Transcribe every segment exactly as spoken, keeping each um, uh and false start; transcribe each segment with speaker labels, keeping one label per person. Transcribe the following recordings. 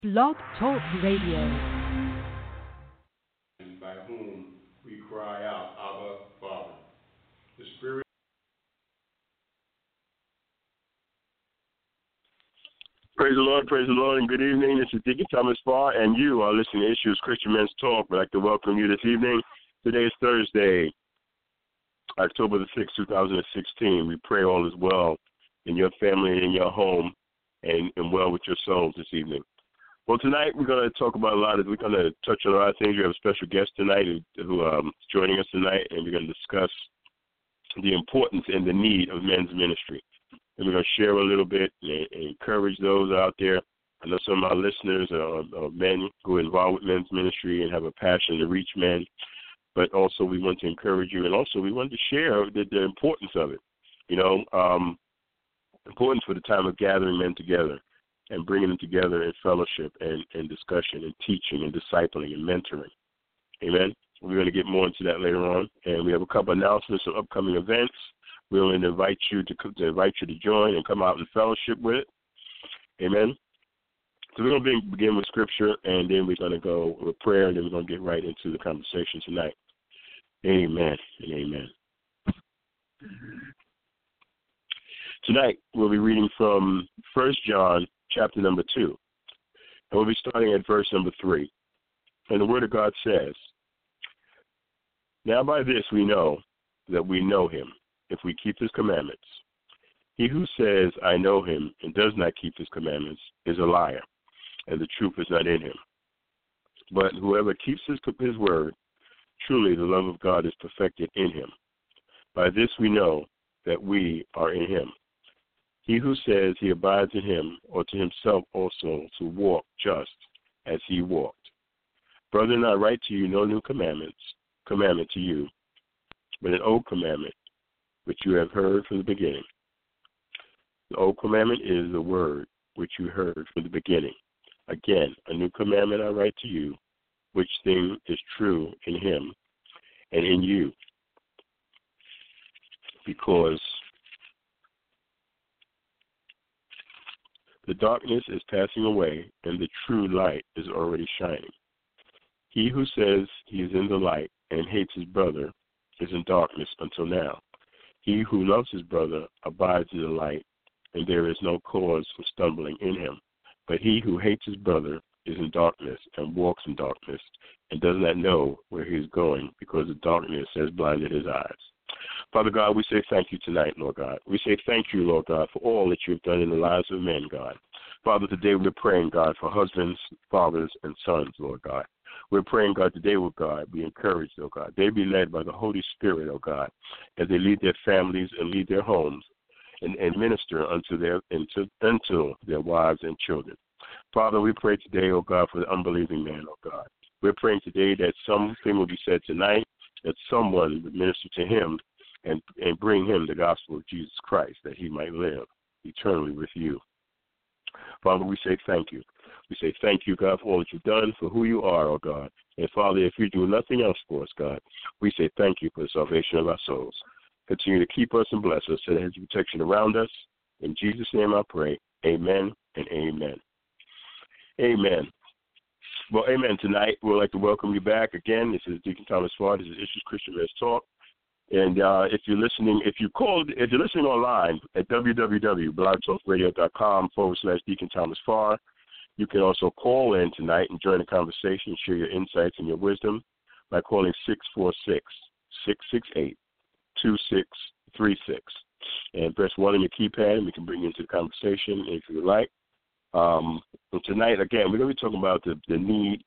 Speaker 1: Blog Talk Radio.
Speaker 2: By whom we cry out, Abba, Father. The Spirit. Praise the Lord, praise the Lord, and good evening. This is Deacon Thomas Farr, and you are listening to Issues Christian Men's Talk. I'd like to welcome you this evening. Today is Thursday, October the sixth, two thousand sixteen. We pray all is well in your family and in your home, and, and well with your souls this evening. Well, tonight we're going to talk about a lot of, we're going to touch on a lot of things. We have a special guest tonight who, who um, is joining us tonight, and we're going to discuss the importance and the need of men's ministry. And we're going to share a little bit and, and encourage those out there. I know some of our listeners are, are men who are involved with men's ministry and have a passion to reach men, but also we want to encourage you, and also we want to share the, the importance of it, you know, um, importance for the time of gathering men together and bringing them together in fellowship and, and discussion and teaching and discipling and mentoring. Amen. We're going to get more into that later on, and we have a couple announcements of upcoming events. We're going to invite you to, to invite you to join and come out in fellowship with it. Amen. So we're going to begin with scripture, and then we're going to go with prayer, and then we're going to get right into the conversation tonight. Amen and amen. Tonight we'll be reading from First John chapter number two, and we'll be starting at verse number three. And the Word of God says, "Now by this we know that we know him, if we keep his commandments. He who says, 'I know him,' and does not keep his commandments is a liar, and the truth is not in him. But whoever keeps his, his word, truly the love of God is perfected in him. By this we know that we are in him. He who says he abides in him ought to himself also to walk just as he walked. Brethren, I write to you no new commandments, commandment to you, but an old commandment which you have heard from the beginning. The old commandment is the word which you heard from the beginning. Again, a new commandment I write to you, which thing is true in him and in you, because the darkness is passing away, and the true light is already shining. He who says he is in the light and hates his brother is in darkness until now. He who loves his brother abides in the light, and there is no cause for stumbling in him. But he who hates his brother is in darkness and walks in darkness and does not know where he is going, because the darkness has blinded his eyes." Father God, we say thank you tonight, Lord God. We say thank you, Lord God, for all that you have done in the lives of men, God. Father, today we're praying, God, for husbands, fathers, and sons, Lord God. We're praying, God, today, will God, be encouraged, oh God. They be led by the Holy Spirit, oh God, as they lead their families and lead their homes and, and minister unto their unto, unto their wives and children. Father, we pray today, oh God, for the unbelieving man, oh God. We're praying today that something will be said tonight, that someone would minister to him and, and bring him the gospel of Jesus Christ, that he might live eternally with you. Father, we say thank you. We say thank you, God, for all that you've done, for who you are, oh God. And, Father, if you do nothing else for us, God, we say thank you for the salvation of our souls. Continue to keep us and bless us, and have your protection around us. In Jesus' name I pray, amen and amen. Amen. Well, amen. Tonight, we'd like to welcome you back again. This is Deacon Thomas Farr. This is Issues Christian Men's Talk. And uh, if you're listening, if you called, if you're listening online at www.blogtalkradio.com forward slash Deacon Thomas Farr, you can also call in tonight and join the conversation and share your insights and your wisdom by calling six four six, six six eight, two six three six. And press one on your keypad, and we can bring you into the conversation if you would like. Um, and tonight, again, we're going to be talking about the, the need,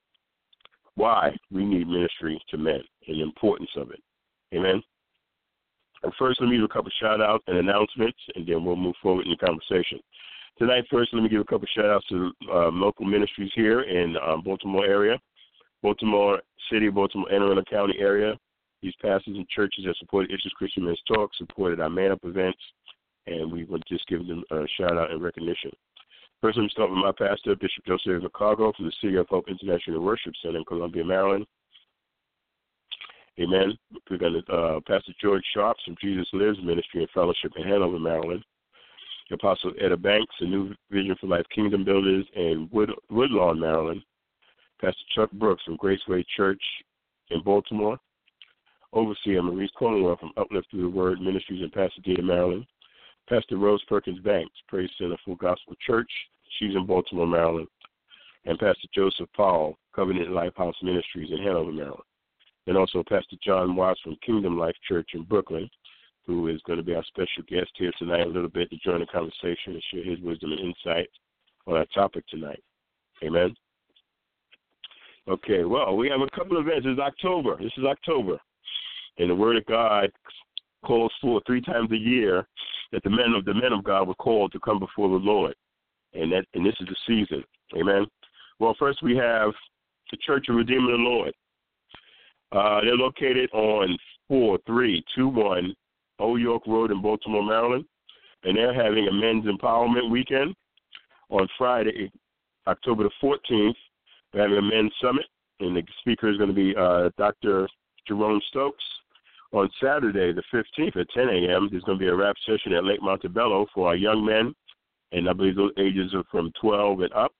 Speaker 2: why we need ministry to men and the importance of it. Amen. And first, let me do a couple of shout-outs and announcements, and then we'll move forward in the conversation. Tonight, first, let me give a couple of shout-outs to uh, local ministries here in um, Baltimore area, Baltimore City, Baltimore, Anne Arundel County area. These pastors and churches that supported Issues Christian Men's Talk, supported our Man Up events, and we will just give them a shout-out and recognition. First, let me start with my pastor, Bishop Joseph McCargo from the City of Hope International Worship Center in Columbia, Maryland. Amen. We're going to uh, Pastor George Sharps from Jesus Lives Ministry and Fellowship in Hanover, Maryland. Apostle Etta Banks, a New Vision for Life Kingdom Builders in Wood, Woodlawn, Maryland. Pastor Chuck Brooks from Graceway Church in Baltimore. Overseer Maurice Cornwell from Uplift Through the Word Ministries in Pasadena, Maryland. Pastor Rose Perkins Banks, Praise Center Full Gospel Church. She's in Baltimore, Maryland. And Pastor Joseph Powell, Covenant Lifehouse Ministries in Hanover, Maryland. And also Pastor John Watts from Kingdom Life Church in Brooklyn, who is going to be our special guest here tonight a little bit to join the conversation and share his wisdom and insight on our topic tonight. Amen. Okay, well, we have a couple of events. This is October. This is October. And the Word of God calls for three times a year that the men of the men of God were called to come before the Lord. And that and this is the season. Amen. Well, first we have the Church of Redeemer of the Lord. Uh, they're located on four three two one Old York Road in Baltimore, Maryland. And they're having a men's empowerment weekend on Friday, October the fourteenth. We're having a men's summit, and the speaker is going to be uh, Doctor Jerome Stokes. On Saturday, the fifteenth at ten a.m., there's going to be a rap session at Lake Montebello for our young men, and I believe those ages are from twelve and up.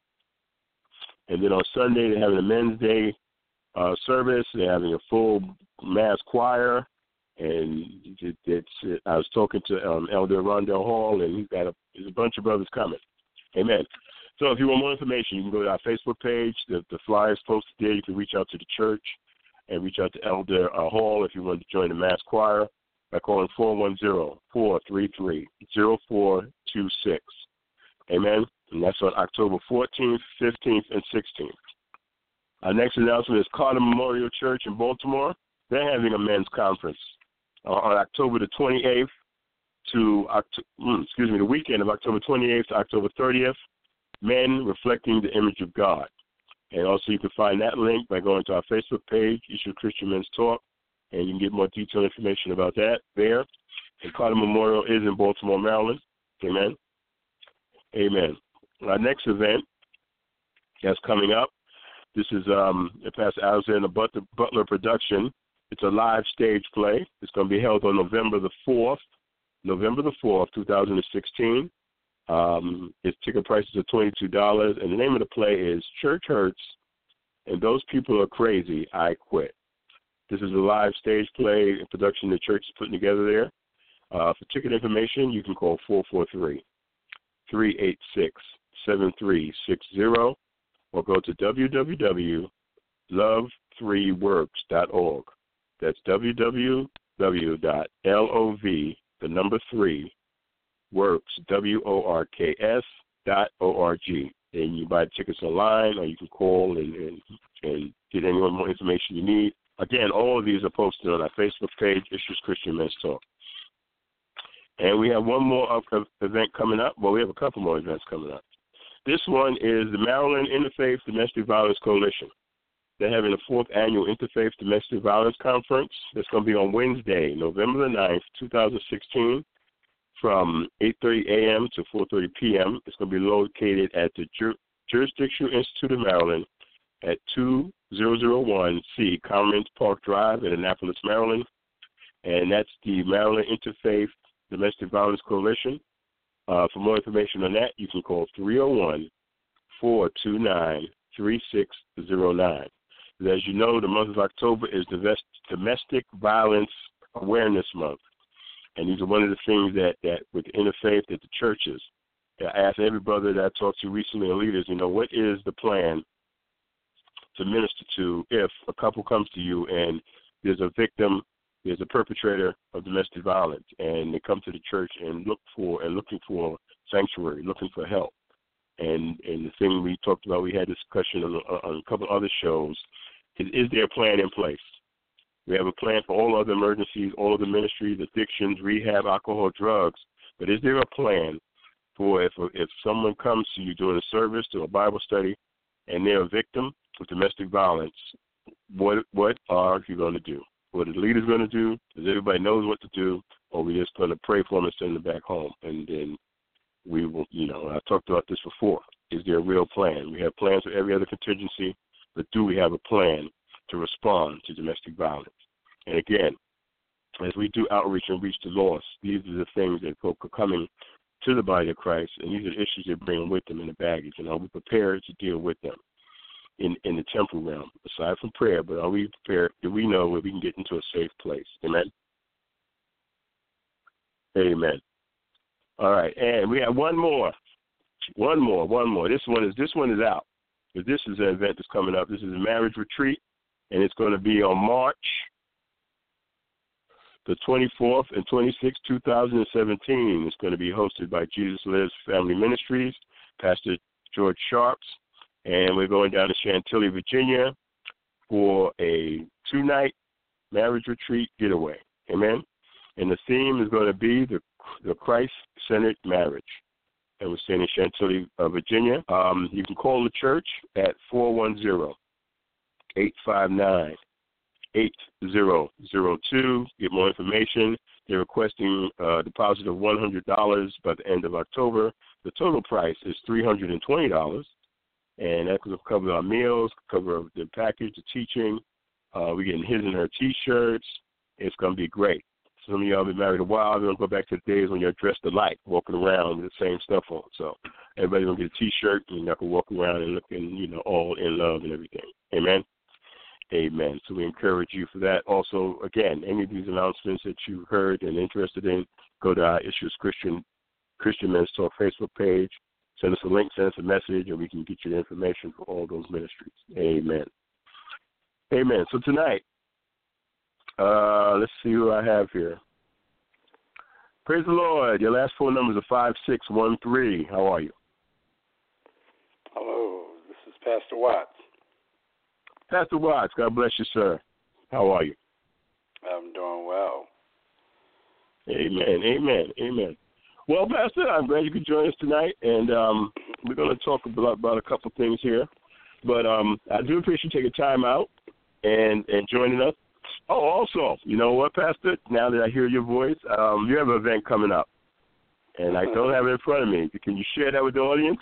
Speaker 2: And then on Sunday, they're having a Men's Day uh, service. They're having a full mass choir, and it, it's. It, I was talking to um, Elder Rondell Hall, and he's got a, there's a bunch of brothers coming. Amen. So if you want more information, you can go to our Facebook page. The, the flyers posted there. You can reach out to the church and reach out to Elder uh, Hall if you want to join the mass choir by calling four one zero, four three three, zero four two six. Amen. And that's on October fourteenth, fifteenth, and sixteenth. Our next announcement is Carter Memorial Church in Baltimore. They're having a men's conference uh, on October the twenty-eighth to, mm, excuse me, the weekend of October twenty-eighth to October thirtieth. Men Reflecting the Image of God. And also you can find that link by going to our Facebook page, Issue Christian Men's Talk, and you can get more detailed information about that there. And Carter Memorial is in Baltimore, Maryland. Amen. Amen. Our next event that's coming up, this is um, Pastor Alexander Butler, Butler production. It's a live stage play. It's going to be held on November the fourth, November the fourth, two thousand sixteen. Um, its ticket prices are twenty-two dollars, and the name of the play is Church Hurts, and Those People Are Crazy, I Quit. This is a live stage play production the church is putting together there. Uh, for ticket information, you can call four four three, three eight six, seven three six zero or go to w w w dot love three works dot org. That's w w w dot love, the number three, works, W O R K S dot O R G. And you buy tickets online, or you can call and, and, and get any more information you need. Again, all of these are posted on our Facebook page, Issues Christian Men's Talk. And we have one more event coming up. Well, we have a couple more events coming up. This one is the Maryland Interfaith Domestic Violence Coalition. They're having a fourth annual Interfaith Domestic Violence Conference. That's going to be on Wednesday, November the ninth, two thousand sixteen. From eight thirty a.m. to four thirty p.m. It's going to be located at the Jur- Jurisdictional Institute of Maryland at two thousand one C Commonwealth Park Drive in Annapolis, Maryland. And that's the Maryland Interfaith Domestic Violence Coalition. Uh, for more information on that, you can call three oh one, four two nine, three six zero nine. As you know, the month of October is the Domestic Violence Awareness Month. And these are one of the things that, that with interfaith, that the churches, I asked every brother that I talked to recently and leaders, you know, what is the plan to minister to if a couple comes to you and there's a victim, there's a perpetrator of domestic violence, and they come to the church and look for and looking for sanctuary, looking for help. And and the thing we talked about, we had discussion on, on a couple other shows, is, is there a plan in place? We have a plan for all other emergencies, all other ministries, addictions, rehab, alcohol, drugs. But is there a plan for if if someone comes to you during a service, to a Bible study, and they're a victim of domestic violence, what what are you going to do? What are the leaders going to do? Does everybody knows what to do? Or are we just going to pray for them and send them back home? And then we will, you know, I talked about this before. Is there a real plan? We have plans for every other contingency, but do we have a plan to respond to domestic violence? And again, as we do outreach and reach the lost, these are the things that folk are coming to the body of Christ, and these are the issues they bring with them in the baggage, and are we prepared to deal with them in, in the temporal realm, aside from prayer, but are we prepared? Do we know where we can get into a safe place? Amen? Amen. All right, and we have one more. One more, one more. This one is this one is out. But this is an event that's coming up. This is a marriage retreat, and it's going to be on March the twenty-fourth and twenty-sixth, two thousand seventeen. It's going to be hosted by Jesus Lives Family Ministries, Pastor George Sharps, and we're going down to Chantilly, Virginia for a two-night marriage retreat getaway. Amen? And the theme is going to be the, the Christ-centered marriage. And we're staying in Chantilly, uh, Virginia. Um, you can call the church at four one zero, eight five nine, eight zero zero two. Get more information. They're requesting a deposit of one hundred dollars by the end of October. The total price is three hundred twenty dollars, and that will cover our meals, cover the package, the teaching. Uh, we're getting his and her T-shirts. It's going to be great. Some of y'all been married a while. We're going to go back to the days when you're dressed alike, walking around with the same stuff on. So everybody's going to get a T-shirt, and y'all can walk around and looking, you know, all in love and everything. Amen? Amen. So we encourage you for that. Also, again, any of these announcements that you heard and interested in, go to our Issues Christian Christian Men's Talk Facebook page. Send us a link, send us a message, and we can get you the information for all those ministries. Amen. Amen. So tonight, uh, let's see who I have here. Praise the Lord. Your last four numbers are five six one three. How are you?
Speaker 3: Hello. This is Pastor Watts.
Speaker 2: Pastor Watts, God bless you, sir. How are you?
Speaker 3: I'm doing well.
Speaker 2: Amen, amen, amen. Well, Pastor, I'm glad you could join us tonight, and um, we're going to talk about, about a couple things here. But um, I do appreciate you taking time out and, and joining us. Oh, also, you know what, Pastor? Now that I hear your voice, um, you have an event coming up, and I don't have it in front of me. Can you share that with the audience?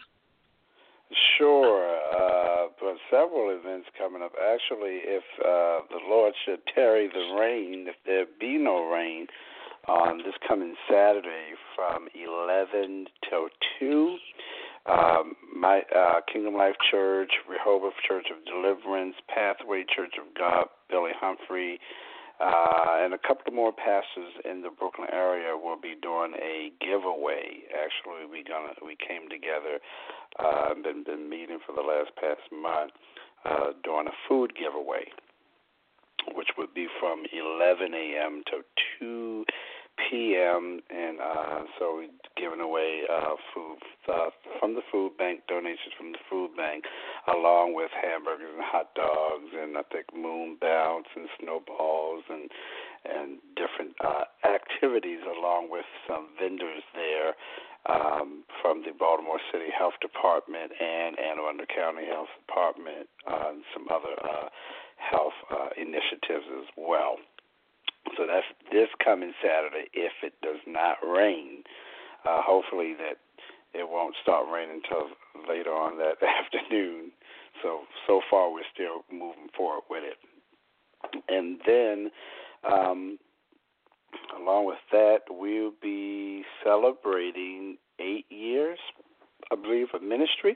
Speaker 3: Sure. Uh, but several events coming up. Actually, if uh, the Lord should tarry the rain, if there be no rain, on this coming Saturday from eleven till two, um, my uh, Kingdom Life Church, Rehoboth Church of Deliverance, Pathway Church of God, Billy Humphrey, uh, and a couple more pastors in the Brooklyn area will be doing a giveaway. Actually, we gonna we came together, uh, been been meeting for the last past month, uh, doing a food giveaway, which would be from eleven a.m. to two p.m. and uh, so we're giving away uh, food uh, from the food bank, donations from the food bank, along with hamburgers and hot dogs, and I think moon bounce and snowballs and and different uh, activities, along with some vendors there um, from the Baltimore City Health Department and Anne Arundel County Health Department, uh, and some other uh, health uh, initiatives as well. So that's this coming Saturday if it does not rain. Uh, hopefully that it won't start raining until later on that afternoon. So, so far we're still moving forward with it. And then um, along with that, we'll be celebrating eight years, I believe, of ministry.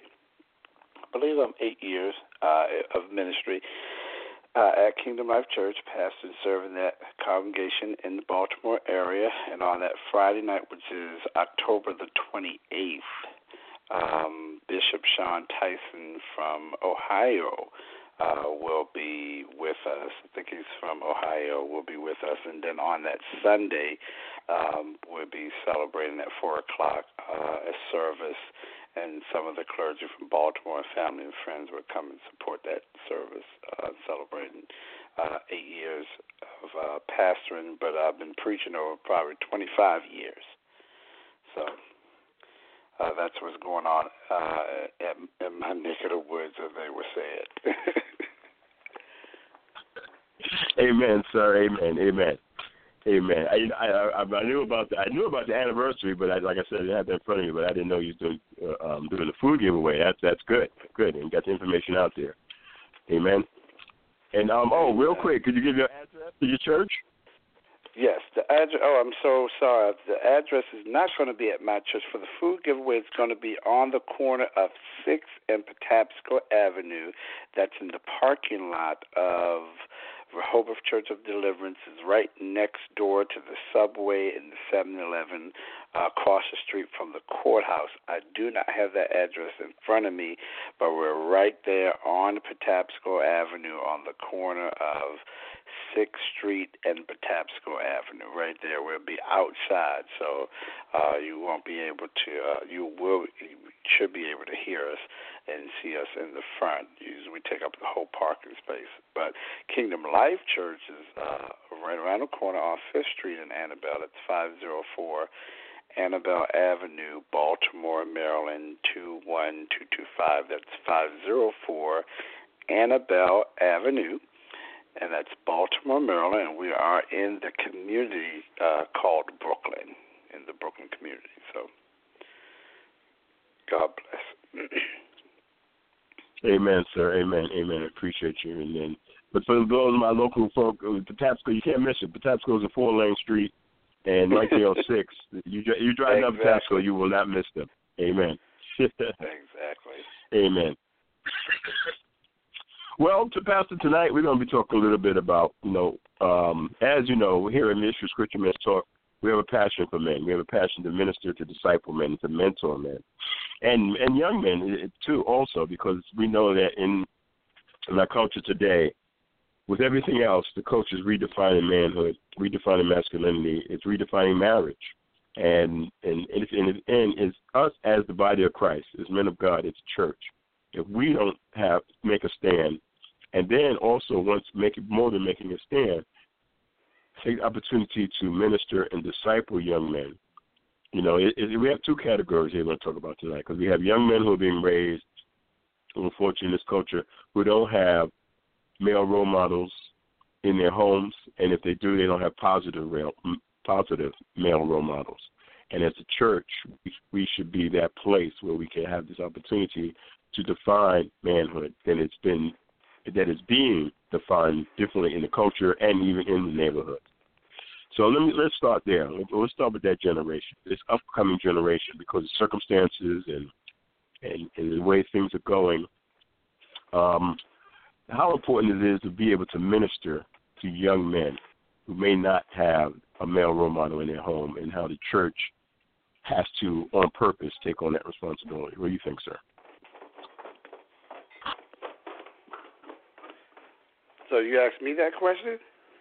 Speaker 3: I believe I'm eight years uh, of ministry. Uh, at Kingdom Life Church, pastor serving that congregation in the Baltimore area. And on that Friday night, which is October the twenty-eighth, um, Bishop Sean Tyson from Ohio uh, will be with us. I think he's from Ohio, will be with us. And then on that Sunday, um, we'll be celebrating at four o'clock uh, a service. And some of the clergy from Baltimore and family and friends will come and support that service, uh, celebrating uh, eight years of uh, pastoring. But I've been preaching over probably twenty-five years. So uh, that's what's going on uh, at, at my neck of the woods, as they would say it.
Speaker 2: Amen, sir. Amen. Amen. Amen. I, I I knew about the I knew about the anniversary, but I, like I said, I didn't have that in front of me. But I didn't know you was doing uh, um, doing the food giveaway. That's that's good, good, and got the information out there. Amen. And um, oh, real quick, could you give your address to your church?
Speaker 3: Yes, the address. Oh, I'm so sorry. The address is not going to be at my church. For the food giveaway, it's going to be on the corner of sixth and Patapsco Avenue. That's in the parking lot of Rehoboth Church of Deliverance. Is right next door to the Subway and the seven eleven, uh, across the street from the courthouse. I do not have that address in front of me, but we're right there on Patapsco Avenue on the corner of sixth Street and Patapsco Avenue. Right there, we'll be outside, so uh, you won't be able to. Uh, you will, you should be able to hear us and see us in the front. Usually, we take up the whole parking space. But Kingdom Life Church is uh, right around the corner off Fifth Street in Annabelle. It's five oh four Annabelle Avenue, Baltimore, Maryland two one two two five. That's five oh four Annabelle Avenue. And that's Baltimore, Maryland, and we are in the community uh, called Brooklyn, in the Brooklyn community. So, God bless.
Speaker 2: Amen, sir. Amen. Amen. I appreciate you. And then, but for those of my local folk, Patapsco, you can't miss it. Patapsco is a four-lane street, and right there on six. You you drive down Patapsco, you will not miss them. Amen.
Speaker 3: Exactly.
Speaker 2: Amen. Well, to Pastor, tonight we're going to be talking a little bit about, you know, um, as you know, here in Ministry Scripture Men's Talk, we have a passion for men. We have a passion to minister, to disciple men, to mentor men, and and young men too, also, because we know that in, in our culture today, with everything else, the culture is redefining manhood, redefining masculinity, it's redefining marriage, and and and, and, and it's us as the body of Christ, as men of God, it's church. If we don't have make a stand, and then also once make it more than making a stand, take the opportunity to minister and disciple young men. You know, it, it, we have two categories here we're going to talk about tonight, because we have young men who are being raised, unfortunately, in this culture, who don't have male role models in their homes, and if they do, they don't have positive real, positive male role models. And as a church, we, we should be that place where we can have this opportunity to define manhood that it's been that is being defined differently in the culture and even in the neighborhood. So let me let's start there. Let's start with that generation, this upcoming generation, because of circumstances and and, and the way things are going. Um, how important it is to be able to minister to young men who may not have a male role model in their home, and how the church has to, on purpose, take on that responsibility. What do you think, sir?
Speaker 3: So you asked me that question?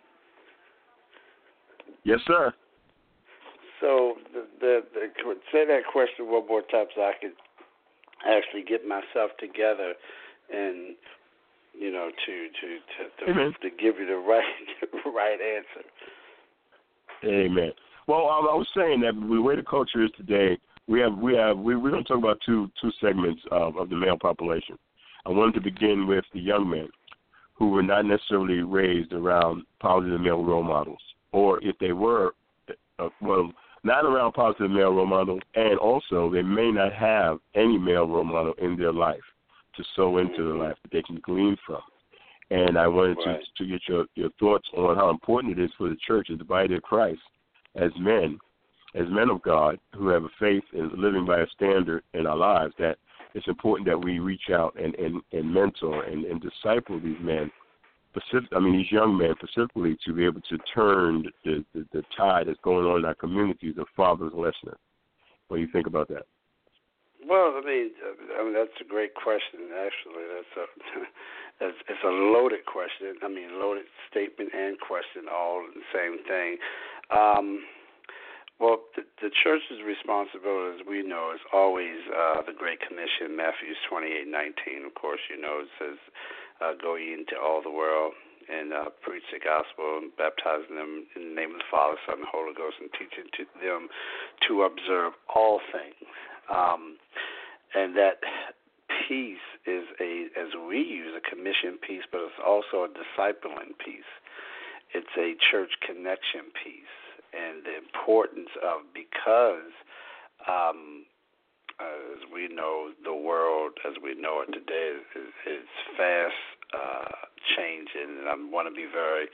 Speaker 2: Yes, sir.
Speaker 3: So the, the, the say that question one more time so I could actually get myself together and, you know, to to to, to, to give you the right the right answer.
Speaker 2: Amen. Well, I, I was saying that the way the culture is today, we have we have we, we're going to talk about two two segments of, of the male population. I wanted to begin with the young men who were not necessarily raised around positive male role models, or if they were, uh, well, not around positive male role models, and also they may not have any male role model in their life to sow into mm-hmm. their life that they can glean from. And I wanted right. to, to get your, your thoughts on how important it is for the church as the body of Christ, as men, as men of God who have a faith and living by a standard in our lives, that it's important that we reach out and, and, and mentor and, and disciple these men, specific, I mean these young men specifically, to be able to turn the, the, the tide that's going on in our communities of fatherlessness. What do you think about that?
Speaker 3: Well, I mean, I mean that's a great question. Actually, that's a that's, it's a loaded question. I mean, loaded statement and question, all the same thing. Um, Well, the, the church's responsibility, as we know, is always uh, the Great Commission, Matthew twenty-eight nineteen. Of course, you know, it says, uh, go ye into all the world and uh, preach the gospel and baptizing them in the name of the Father, Son, and Holy Ghost, and teaching to them to observe all things. Um, and that piece is, a, as we use, a commission piece, but it's also a discipling piece. It's a church connection piece. And the importance of, because um, as we know, the world as we know it today is, is fast uh, changing, and I want to be very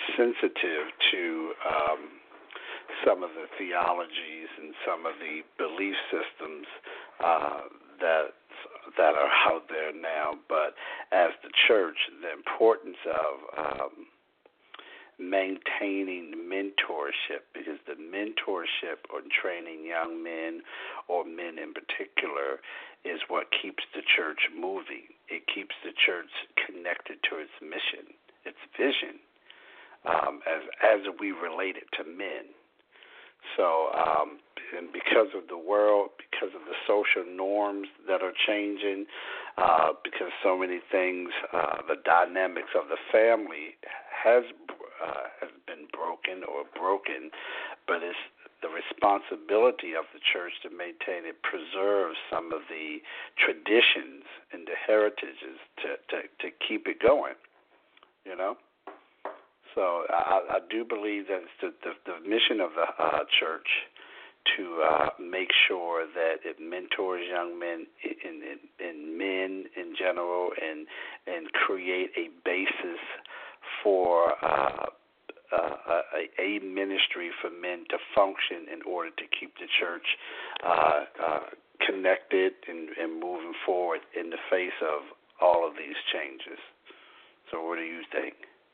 Speaker 3: sensitive to um, some of the theologies and some of the belief systems uh, that that are out there now. But as the church, the importance of um, maintaining mentorship, because the mentorship or training young men or men in particular is what keeps the church moving. It keeps the church connected to its mission, its vision, um, as as we relate it to men. So, um, and because of the world, because of the social norms that are changing, uh, because so many things, uh, the dynamics of the family has uh, has been broken or broken, but it's the responsibility of the church to maintain it, preserve some of the traditions and the heritages to, to, to keep it going, you know? So I, I do believe that it's the, the, the mission of the uh, church to uh, make sure that it mentors young men and, and, and men in general, and and create a basis for uh, uh, a, a ministry for men to function in order to keep the church uh, uh, connected and, and moving forward in the face of all of these changes. So what do you think?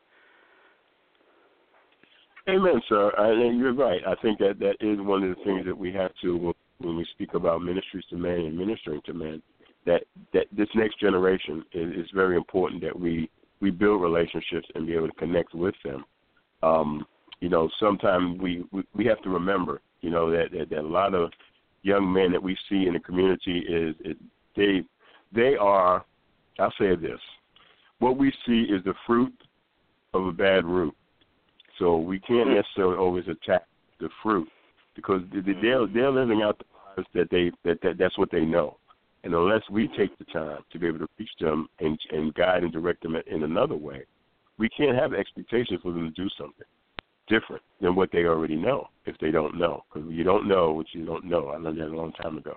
Speaker 2: Amen, sir. And you're right. I think that that is one of the things that we have to, when we speak about ministries to men and ministering to men, that, that this next generation is, is very important that we, we build relationships and be able to connect with them. Um, you know, sometimes we, we, we have to remember, you know, that, that, that a lot of young men that we see in the community is, is they they are, I'll say this, what we see is the fruit of a bad root. So we can't necessarily always attack the fruit, because they're they're living out the lives that they that, that that's what they know, and unless we take the time to be able to reach them and and guide and direct them in another way, we can't have expectations for them to do something different than what they already know if they don't know, because you don't know what you don't know. I learned that a long time ago.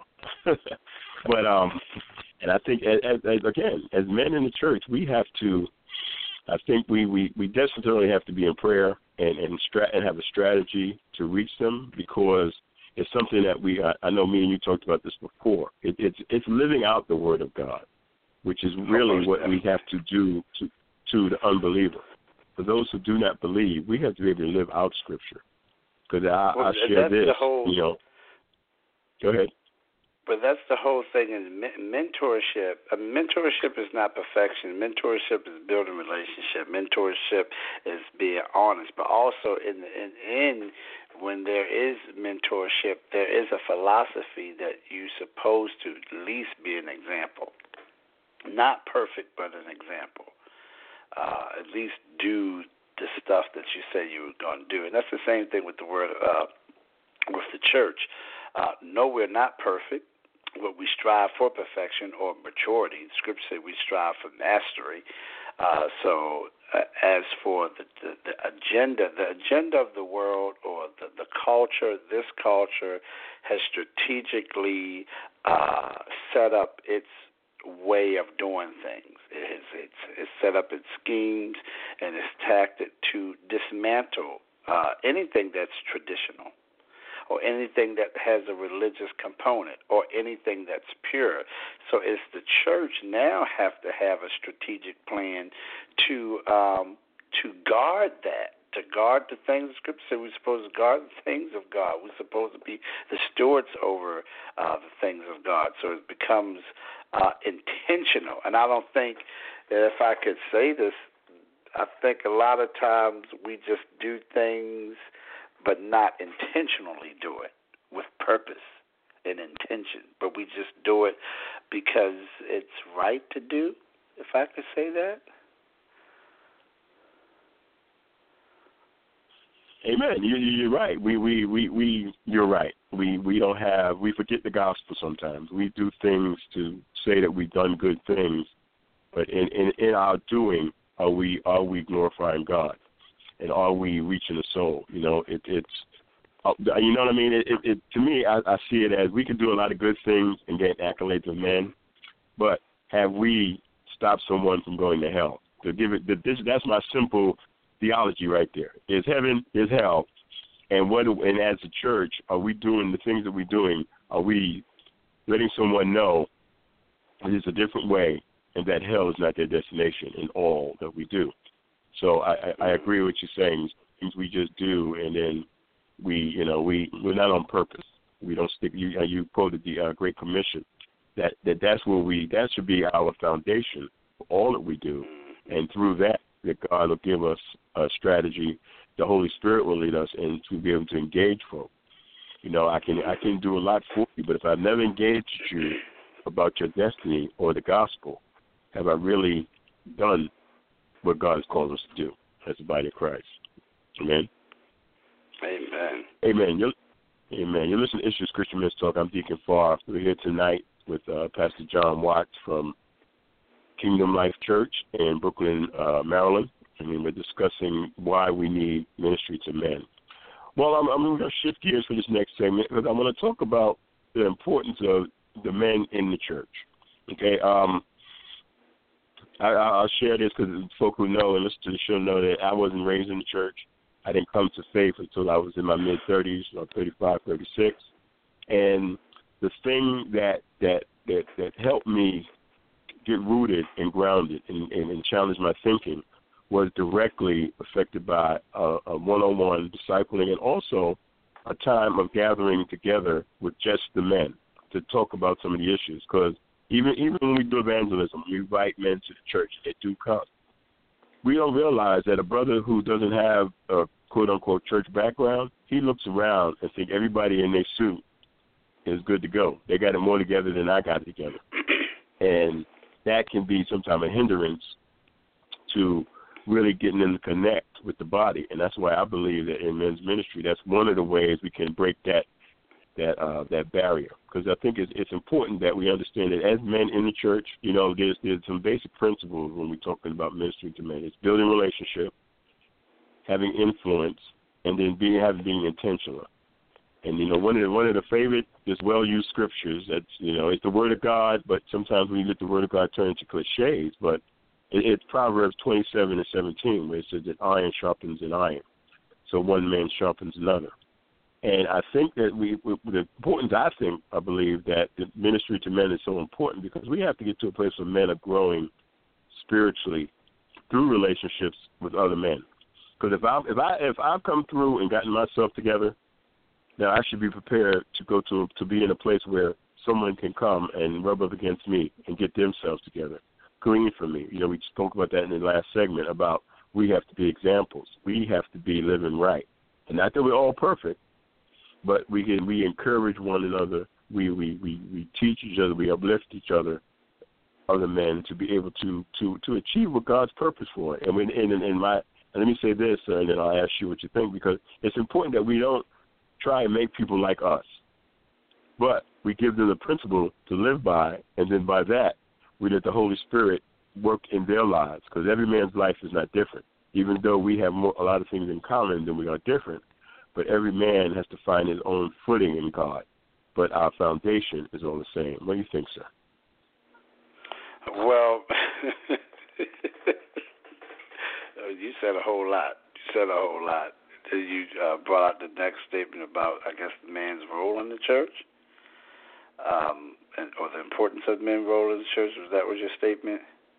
Speaker 2: But um, and I think as, as, again, as men in the church, we have to. I think we, we, we desperately have to be in prayer and and, stra- and have a strategy to reach them, because it's something that we, I, I know me and you talked about this before. It, it's it's living out the Word of God, which is really what we have to do to, to the unbeliever. For those who do not believe, we have to be able to live out Scripture. Because I,
Speaker 3: well,
Speaker 2: I share this,
Speaker 3: whole,
Speaker 2: you know. Go ahead.
Speaker 3: But that's the whole thing is mentorship. Uh, mentorship is not perfection. Mentorship is building relationship. Mentorship is being honest. But also in in, in when there is mentorship, there is a philosophy that you're supposed to at least be an example. Not perfect, but an example. Uh, at least do the stuff that you say you were going to do. And that's the same thing with the word, uh, with the church. Uh, no, we're not perfect. What we strive for perfection or maturity. The scripture says we strive for mastery. Uh, so uh, as for the, the, the agenda, the agenda of the world or the, the culture, this culture has strategically uh, set up its way of doing things. It has, it's, it's set up its schemes and it's tactic to dismantle uh, anything that's traditional, or anything that has a religious component, or anything that's pure. So it's the church now have to have a strategic plan to um, to guard that, to guard the things. The scripture said we're supposed to guard the things of God. We're supposed to be the stewards over uh, the things of God. So it becomes uh, intentional. And I don't think that if I could say this, I think a lot of times we just do things but not intentionally do it with purpose and intention. But we just do it because it's right to do, if I could say that.
Speaker 2: Amen. You, you're right. We, we, we, we, you're right. We, we don't have, we forget the gospel sometimes. We do things to say that we've done good things, but in, in, in our doing, are we, are we glorifying God? And are we reaching the soul? You know, it, it's, you know what I mean? It, it, it to me, I, I see it as we can do a lot of good things and get accolades of men, but have we stopped someone from going to hell? To give it, this, that's my simple theology right there. There's heaven, there's hell, and what? And as a church, are we doing the things that we're doing? Are we letting someone know that it's a different way, and that hell is not their destination in all that we do? So I, I, I agree with you saying things we just do, and then we, you know, we we're not on purpose. We don't stick. You, you quoted the uh, Great Commission. That, that that's where we. That should be our foundation for all that we do, and through that, that God will give us a strategy. The Holy Spirit will lead us, and to be able to engage folk. You know, I can I can do a lot for you, but if I've never engaged you about your destiny or the gospel, have I really done what God has called us to do as the body of Christ? Amen.
Speaker 3: Amen.
Speaker 2: Amen. You're, amen. You're listening to Issues Christian Men's Talk. I'm Deacon Farr. We're here tonight with uh, Pastor John Watts from Kingdom Life Church in Brooklyn, uh, Maryland. I mean, we're discussing why we need ministry to men. Well, I'm, I'm going to shift gears for this next segment because I want to talk about the importance of the men in the church. Okay, um, I, I'll share this because folk who know and listen to the show know that I wasn't raised in the church. I didn't come to faith until I was in my mid-thirties, or thirty-five, thirty-six. And the thing that that that, that helped me get rooted and grounded and, and, and challenge my thinking was directly affected by a, a one-on-one discipling and also a time of gathering together with just the men to talk about some of the issues. Because even even when we do evangelism, we invite men to the church. They do come. We don't realize that a brother who doesn't have a quote-unquote church background, he looks around and thinks everybody in their suit is good to go. They got it more together than I got it together. And that can be sometimes a hindrance to really getting in to connect with the body. And that's why I believe that in men's ministry, that's one of the ways we can break that that uh, that barrier. Because I think it's, it's important that we understand that as men in the church, you know, there's, there's some basic principles when we're talking about ministry to men. It's building relationship, having influence, and then being having being intentional. And, you know, one of the, one of the favorite, just well-used scriptures, that's, you know, it's the Word of God, but sometimes when you let the Word of God turn into cliches, but it, it's Proverbs twenty-seven and seventeen, where it says that iron sharpens an iron. So one man sharpens another. And I think that we, we the importance, I think, I believe that the ministry to men is so important because we have to get to a place where men are growing spiritually through relationships with other men. Because if I if I if I've come through and gotten myself together, now I should be prepared to go to to be in a place where someone can come and rub up against me and get themselves together, glean from me. You know, we spoke about that in the last segment about we have to be examples. We have to be living right, and not that we're all perfect, but we can we encourage one another. We we, we, we teach each other. We uplift each other, other men, to be able to to, to achieve what God's purpose for. And when and in my and let me say this, uh, and then I'll ask you what you think, because it's important that we don't try and make people like us, but we give them the principle to live by, and then by that we let the Holy Spirit work in their lives, because every man's life is not different. Even though we have more, a lot of things in common, than we are different. But every man has to find his own footing in God. But our foundation is all the same. What do you think, sir?
Speaker 3: Well, you said a whole lot. You said a whole lot. You uh, brought out the next statement about, I guess, the man's role in the church, um, and, or the importance of the man's role in the church. Was that was your statement?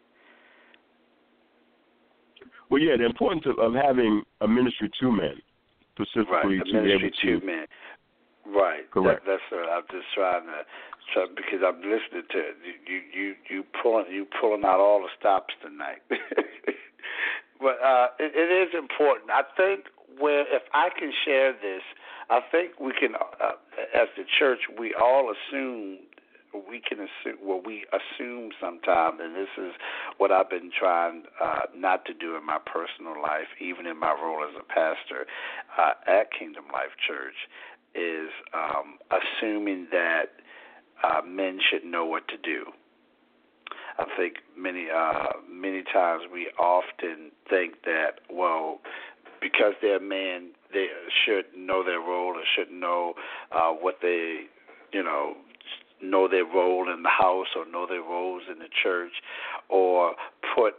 Speaker 2: Well, yeah, the importance of, of having a ministry to men. Specifically
Speaker 3: right,
Speaker 2: to be able
Speaker 3: to, to men. Right.
Speaker 2: Correct.
Speaker 3: That, that's what I'm just trying to, try, because I'm listening to it. You you you pulling you pulling out all the stops tonight. But uh, it, it is important. I think where if I can share this, I think we can, uh, as the church, we all assume. We can assume, well, we assume sometimes, and this is what I've been trying uh, not to do in my personal life, even in my role as a pastor uh, at Kingdom Life Church, is um, assuming that uh, men should know what to do. I think many uh, many times we often think that, well, because they're men, they should know their role or should know uh, what they, you know, know their role in the house or know their roles in the church, or put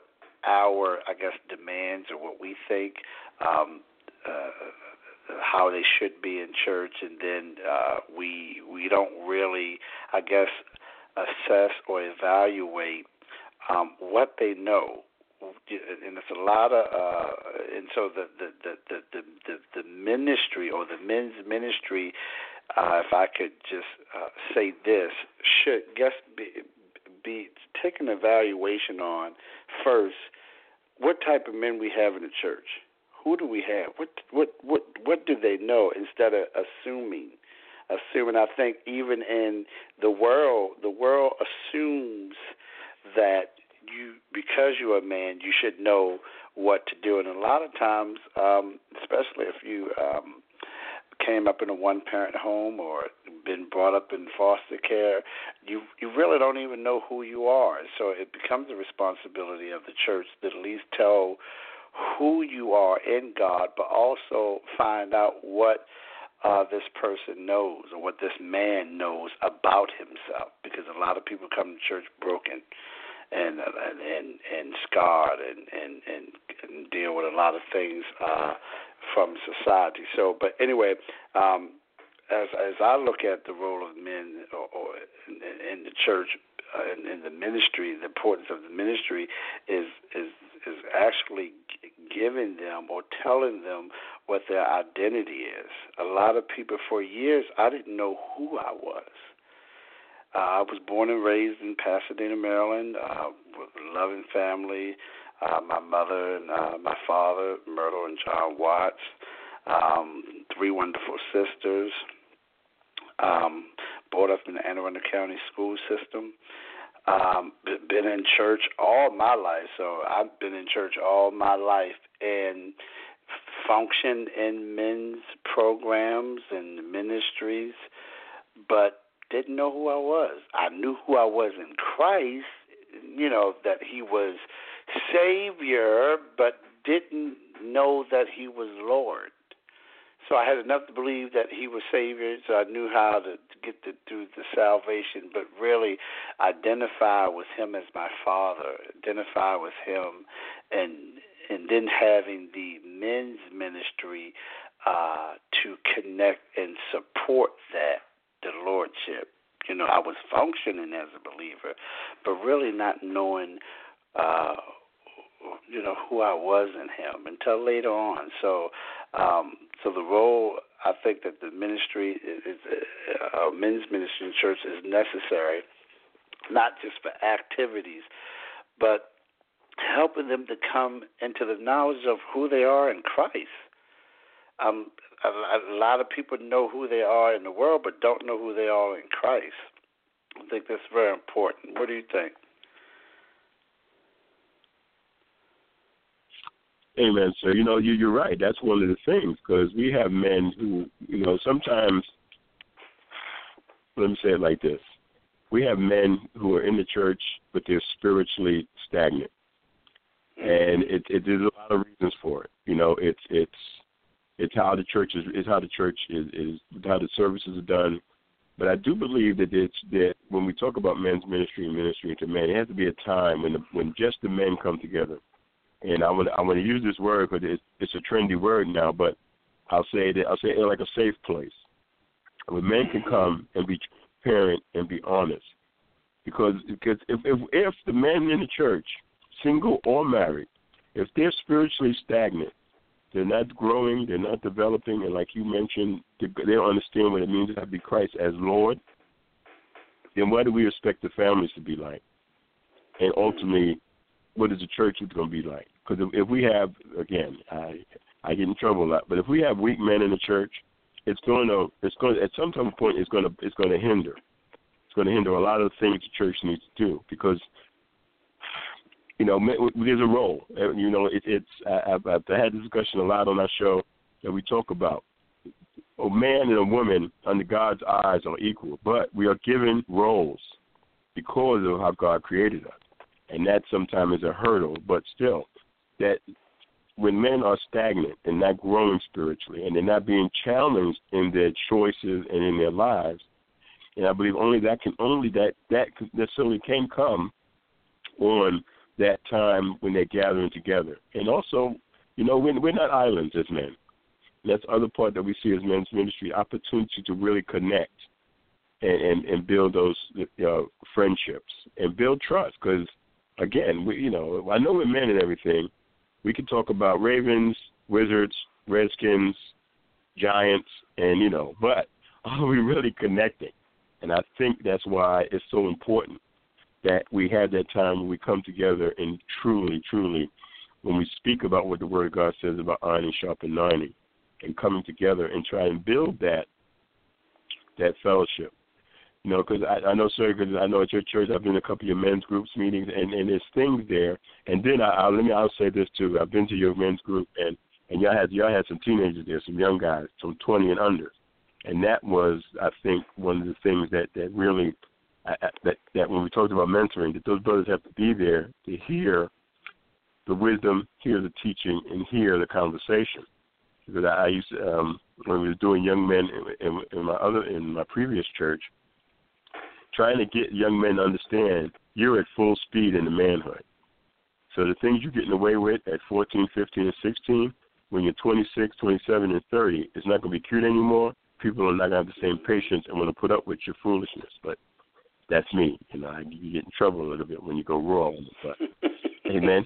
Speaker 3: our, I guess, demands or what we think, um, uh, how they should be in church, and then uh, we we don't really, I guess, assess or evaluate um, what they know. And it's a lot of, uh, and so the the, the, the, the, the the ministry or the men's ministry, uh, if I could just uh, say this, should guess be, be take an evaluation on first what type of men we have in the church. Who do we have? What what what what do they know? Instead of assuming, assuming. I think even in the world, the world assumes that you, because you're a man, you should know what to do. And a lot of times, um, especially if you um, came up in a one-parent home or been brought up in foster care, you you really don't even know who you are. So it becomes a responsibility of the church to at least tell who you are in God, but also find out what uh, this person knows or what this man knows about himself. Because a lot of people come to church broken and and and, and scarred and, and, and, and deal with a lot of things uh, from society. So, but anyway, um, as as I look at the role of men or, or in, in the church, uh, in, in the ministry, the importance of the ministry is is is actually giving them or telling them what their identity is. A lot of people, for years, I didn't know who I was. Uh, I was born and raised in Pasadena, Maryland, uh, with a loving family. Uh, my mother and uh, my father, Myrtle and John Watts, um, three wonderful sisters. Um, brought up in the Anne Arundel County school system. Um, been in church all my life, so I've been in church all my life and functioned in men's programs and ministries, but didn't know who I was. I knew who I was in Christ, you know, that he was Savior, but didn't know that he was Lord. So I had enough to believe that he was Savior, so I knew how to get to, through the salvation, but really identify with him as my Father, identify with him, and and then having the men's ministry uh, to connect and support that, the Lordship. You know, I was functioning as a believer, but really not knowing, uh, you know, who I was in him until later on. So, um, so the role, I think that the ministry, is, uh, men's ministry in church is necessary, not just for activities, but helping them to come into the knowledge of who they are in Christ. Um, a, a lot of people know who they are in the world, but don't know who they are in Christ. I think that's very important. What do you think?
Speaker 2: Amen, sir. You know, you, you're right. That's one of the things, because we have men who, you know, sometimes, let me say it like this. We have men who are in the church, but they're spiritually stagnant. And it, it, there's a lot of reasons for it. You know, it's it's it's how the church is, it's how the church is, is how the services are done. But I do believe that it's that when we talk about men's ministry and ministry to men, it has to be a time when the, when just the men come together. And I want I want to use this word because it's, it's a trendy word now, but I'll say that I'll say it like a safe place where men can come and be transparent and be honest. Because because if if, if the men in the church, single or married, if they're spiritually stagnant, they're not growing, they're not developing, and like you mentioned, they don't understand what it means to be Christ as Lord, then what do we expect the families to be like? And ultimately, what is the church going to be like? Because if, if we have, again, I I get in trouble a lot, but if we have weak men in the church, it's going to, it's going to, at some point, it's going to, it's going to hinder. It's going to hinder a lot of the things the church needs to do because, you know, there's a role. You know, it, it's I've, I've had this discussion a lot on our show that we talk about. A man and a woman under God's eyes are equal, but we are given roles because of how God created us. And that sometimes is a hurdle, but still, that when men are stagnant and not growing spiritually and they're not being challenged in their choices and in their lives, and I believe only that can only that that necessarily can come on that time when they're gathering together. And also, you know, we're, we're not islands as men. That's the other part that we see as men's ministry, opportunity to really connect and, and, and build those uh, friendships and build trust. Because, again, we, you know, I know we're men and everything. We can talk about Ravens, Wizards, Redskins, Giants, and, you know, but are we really connecting? And I think that's why it's so important that we have that time when we come together and truly, truly, when we speak about what the Word of God says about iron sharpening iron, and coming together and try and build that that fellowship. You know, because I, I know, sir, because I know at your church I've been in a couple of your men's groups meetings, and, and there's things there. And then I, I let me I'll say this too. I've been to your men's group, and, and y'all had y'all had some teenagers there, some young guys, some twenty and under, and that was, I think, one of the things that that really I, I, that that when we talked about mentoring, that those brothers have to be there to hear the wisdom, hear the teaching, and hear the conversation. Because I, I used to, um, when we were doing young men in, in, in my other in my previous church, trying to get young men to understand you're at full speed in the manhood. So the things you're getting away with at fourteen, fifteen, and sixteen, when you're twenty-six, twenty-seven, and thirty, it's not going to be cute anymore. People are not going to have the same patience and want to put up with your foolishness. But that's me. You know, I, you get in trouble a little bit when you go raw. But amen.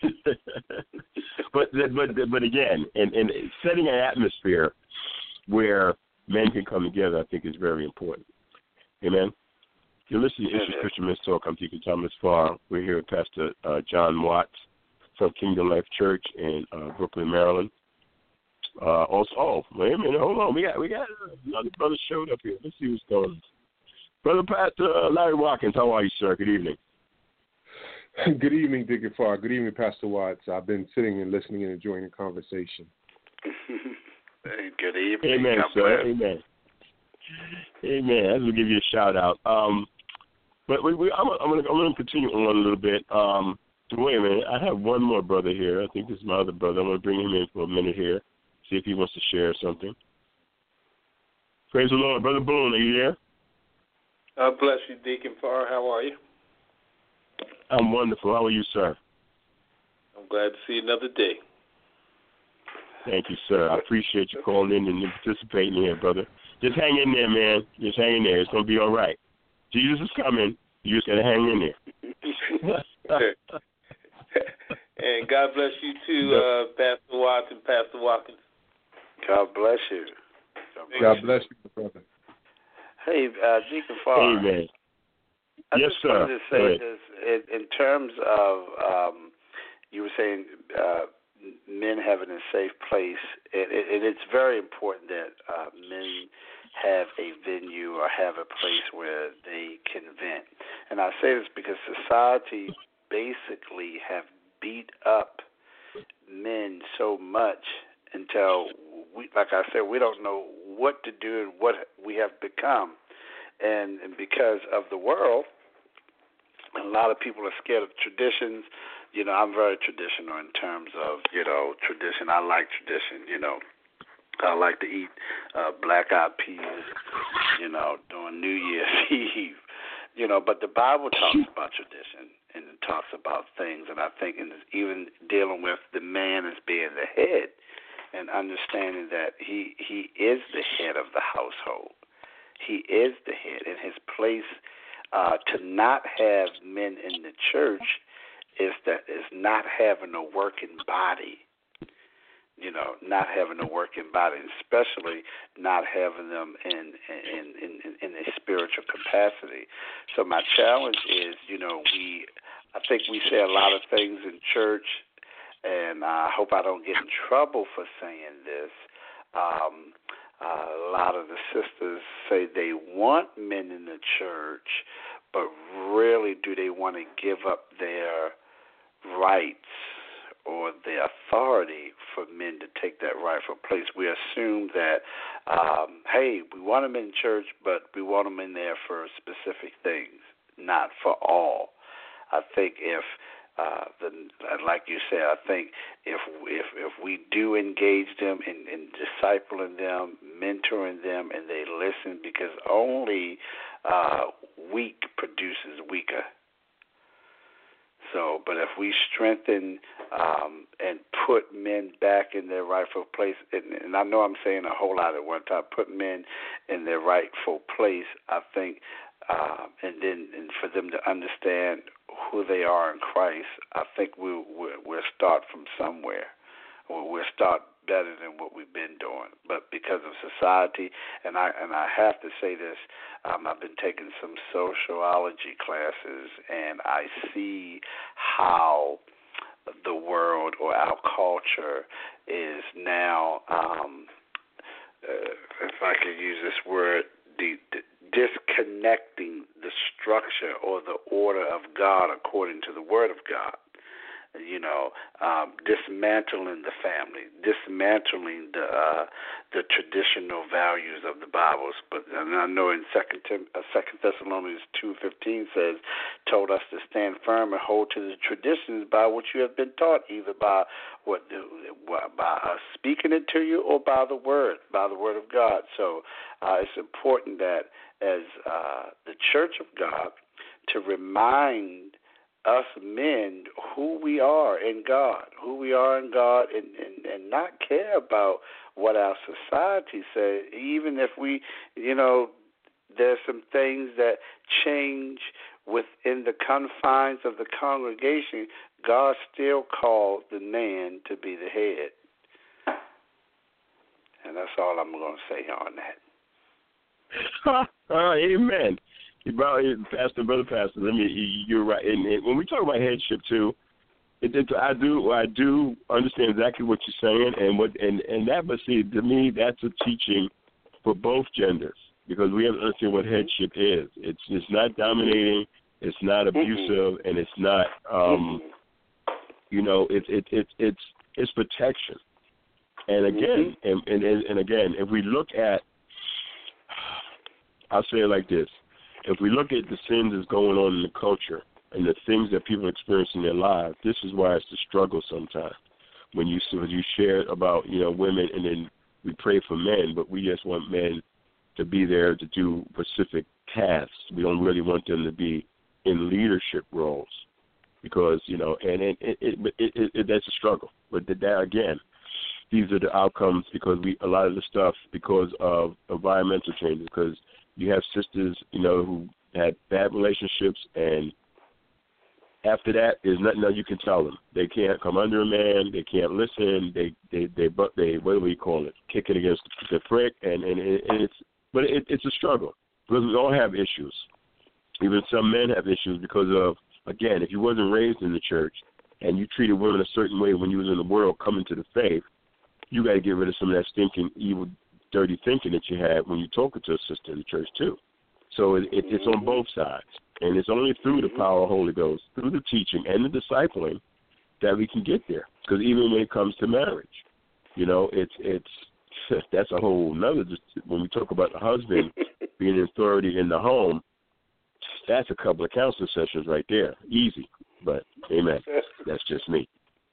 Speaker 2: but but but again, and, and setting an atmosphere where men can come together, I think, is very important. Amen. You're listening to Issues Christian Men's Talk. I'm Deacon Thomas Farr. We're here with Pastor uh, John Watts from Kingdom Life Church in uh, Brooklyn, Maryland. Uh, also, oh, wait a minute, hold on. We got we got another brother showed up here. Let's see what's going on. Brother Pastor uh, Larry Watkins, how are you, sir? Good evening.
Speaker 4: Good evening, Deacon Farr. Good evening, Pastor Watts. I've been sitting and listening and enjoying the conversation.
Speaker 3: Good evening.
Speaker 2: Amen,
Speaker 3: God
Speaker 2: sir.
Speaker 3: bless.
Speaker 2: Amen. Amen. I'm going to give you a shout-out. Um, but we, we, I'm, I'm going to continue on a little bit. Um, wait a minute. I have one more brother here. I think this is my other brother. I'm going to bring him in for a minute here, see if he wants to share something. Praise the Lord. Brother Boone, are you there?
Speaker 5: God bless you, Deacon Farr. How are you?
Speaker 2: I'm wonderful. How are you, sir?
Speaker 5: I'm glad to see another day.
Speaker 2: Thank you, sir. I appreciate you calling in and participating here, brother. Just hang in there, man. Just hang in there. It's going to be all right. Jesus is coming. You just got to hang in there.
Speaker 5: And God bless you, too, uh, Pastor Watts and Pastor Watkins.
Speaker 3: God bless you.
Speaker 4: God bless, God bless you, brother.
Speaker 3: Hey, uh, Deacon Farr.
Speaker 2: Amen.
Speaker 3: I
Speaker 2: yes,
Speaker 3: just
Speaker 2: sir.
Speaker 3: wanted to say this in, in terms of um, you were saying uh, men having a safe place, and it, it, it's very important that uh, men have a venue or have a place where they can vent. And I say this because society basically have beat up men so much until, we, like I said, we don't know what to do and what we have become. And, and because of the world, a lot of people are scared of traditions. You know, I'm very traditional in terms of, you know, tradition. I like tradition, you know. I like to eat uh, black-eyed peas, you know, during New Year's Eve. You know, but the Bible talks about tradition, and it talks about things. And I think in this, even dealing with the man as being the head and understanding that he, he is the head of the household. He is the head, and his place uh, to not have men in the church is that is not having a working body. You know, not having a working body, especially not having them in in, in, in in a spiritual capacity. So my challenge is, you know, we I think we say a lot of things in church, and I hope I don't get in trouble for saying this. Um, Uh, a lot of the sisters say they want men in the church, but really do they want to give up their rights or their authority for men to take that rightful place? We assume that, um, hey, we want them in church, but we want them in there for specific things, not for all. I think if Uh, the, like you said, I think if if if we do engage them in, in discipling them, mentoring them, and they listen, because only uh, weak produces weaker. So, but if we strengthen um, and put men back in their rightful place, and, and I know I'm saying a whole lot at one time, put men in their rightful place, I think, uh, and then and for them to understand who they are in Christ, I think we'll, we'll, we'll start from somewhere. We'll, we'll start better than what we've been doing. But because of society, and I and I have to say this, um, I've been taking some sociology classes, and I see how the world or our culture is now, um, uh, if I could use this word, the, the disconnecting the structure or the order of God according to the Word of God. You know, um, dismantling the family, dismantling the uh, the traditional values of the Bibles. But and I know in Second Tim, uh, Second Thessalonians two fifteen says, told us to stand firm and hold to the traditions by which you have been taught, either by what by us speaking it to you or by the word, by the word of God. So uh, it's important that as uh, the Church of God to remind us men who we are in God, who we are in God, and, and, and not care about what our society says, even if we, you know, there's some things that change within the confines of the congregation. God still calls the man to be the head. And that's all I'm going to say on that.
Speaker 2: uh, amen. Brother, Pastor, brother, Pastor. Let me. You're right. And, and when we talk about headship too, it, it, I do, I do understand exactly what you're saying, and what, and, and that. But see, to me, that's a teaching for both genders, because we have to understand what headship is. It's, it's not dominating, it's not abusive, and it's not, um, you know, it's, it, it, it's, it's protection. And again, and, and, and again, if we look at, I'll say it like this. If we look at the sins that's going on in the culture and the things that people experience in their lives, this is why it's the struggle sometimes. When you so you share about, you know, women, and then we pray for men, but we just want men to be there to do specific tasks. We don't really want them to be in leadership roles, because, you know, and it, it, it, it, it, it that's a struggle. But that, again, these are the outcomes, because we a lot of the stuff because of environmental changes, because you have sisters, you know, who had bad relationships, and after that, there's nothing else you can tell them. They can't come under a man. They can't listen. They, they, they, they, they what do we call it? Kick it against the prick, and and, and it's, but it, it's a struggle, because we all have issues. Even some men have issues because of, again, if you wasn't raised in the church and you treated women a certain way when you was in the world coming to the faith, you got to get rid of some of that stinking, evil, dirty thinking that you had when you're talking to a sister in the church too. So it, it, it's on both sides, and it's only through the power of the Holy Ghost, through the teaching and the discipling, that we can get there. Because even when it comes to marriage, you know, it's it's that's a whole nother. When we talk about the husband being in authority in the home, that's a couple of counseling sessions right there, easy. But amen, that's just me.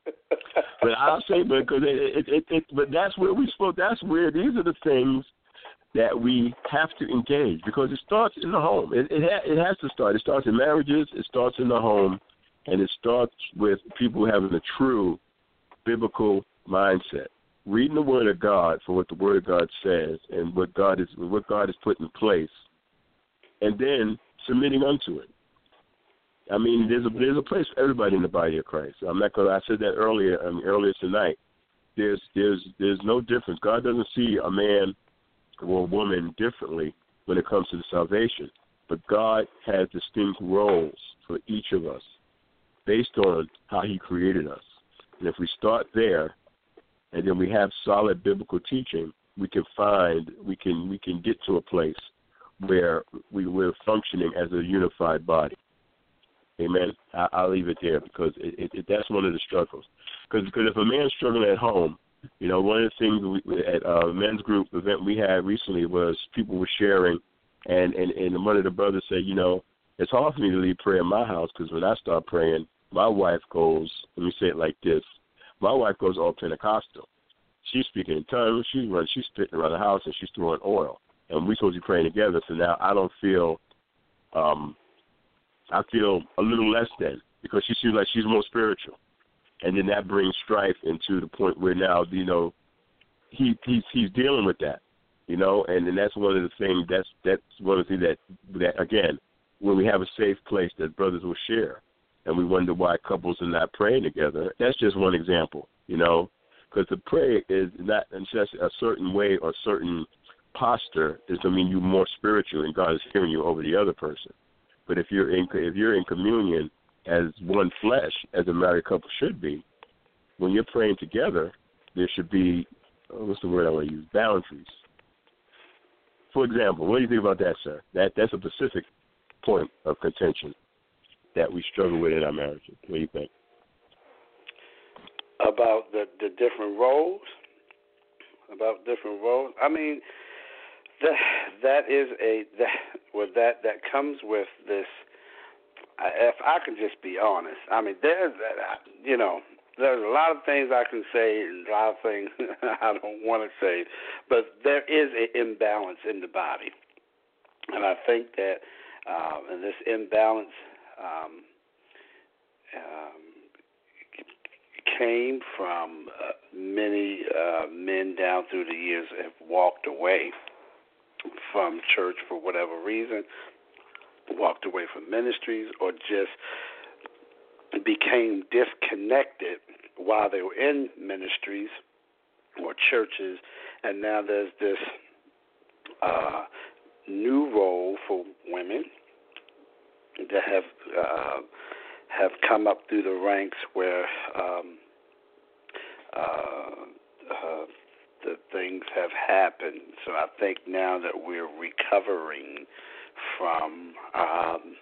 Speaker 2: But I'll say, because it, it, it, it, but that's where we spoke. That's where these are the things that we have to engage, because it starts in the home. It it, ha, it has to start. It starts in marriages. It starts in the home, and it starts with people having a true biblical mindset, reading the Word of God for what the Word of God says and what God is what God has put in place, and then submitting unto it. I mean, there's a there's a place for everybody in the body of Christ. I'm not gonna. I said that earlier. I mean, earlier tonight. There's there's there's no difference. God doesn't see a man or a woman differently when it comes to the salvation, but God has distinct roles for each of us based on how He created us. And if we start there, and then we have solid biblical teaching, we can find we can we can get to a place where we we're functioning as a unified body. Amen. I, I'll leave it there, because it, it, it, that's one of the struggles. Because if a man's struggling at home, you know, one of the things we, at a men's group event we had recently was people were sharing, and, and, and one of the brothers said, you know, it's hard for me to lead prayer in my house, because when I start praying, my wife goes, let me say it like this, my wife goes all Pentecostal. She's speaking in tongues, she's running, she's spitting around the house, and she's throwing oil. And we're supposed to be praying together, so now I don't feel, um, I feel a little less than, because she feels like she's more spiritual. And then that brings strife into the point where now, you know, he he's he's dealing with that, you know, and, and that's one of the things that's that's one of the things that that again, when we have a safe place that brothers will share, and we wonder why couples are not praying together. That's just one example, you know, because to pray is not just a certain way or certain posture is to mean you're more spiritual and God is hearing you over the other person. But if you're in if you're in communion as one flesh, as a married couple should be, when you're praying together, there should be, oh, what's the word I want to use, boundaries. For example, what do you think about that, sir? That That's a specific point of contention that we struggle with in our marriages. What do you think?
Speaker 3: About the, the different roles? About different roles? I mean, that, that is a, that, well, that, that comes with this. If I can just be honest, I mean, there's, you know, there's a lot of things I can say and a lot of things I don't want to say, but there is an imbalance in the body. And I think that um, and this imbalance um, um, came from uh, many uh, men down through the years have walked away from church for whatever reason, walked away from ministries, or just became disconnected while they were in ministries or churches, and now there's this uh, new role for women that have uh, have come up through the ranks where um, uh, uh, the things have happened. So I think now that we're recovering from um,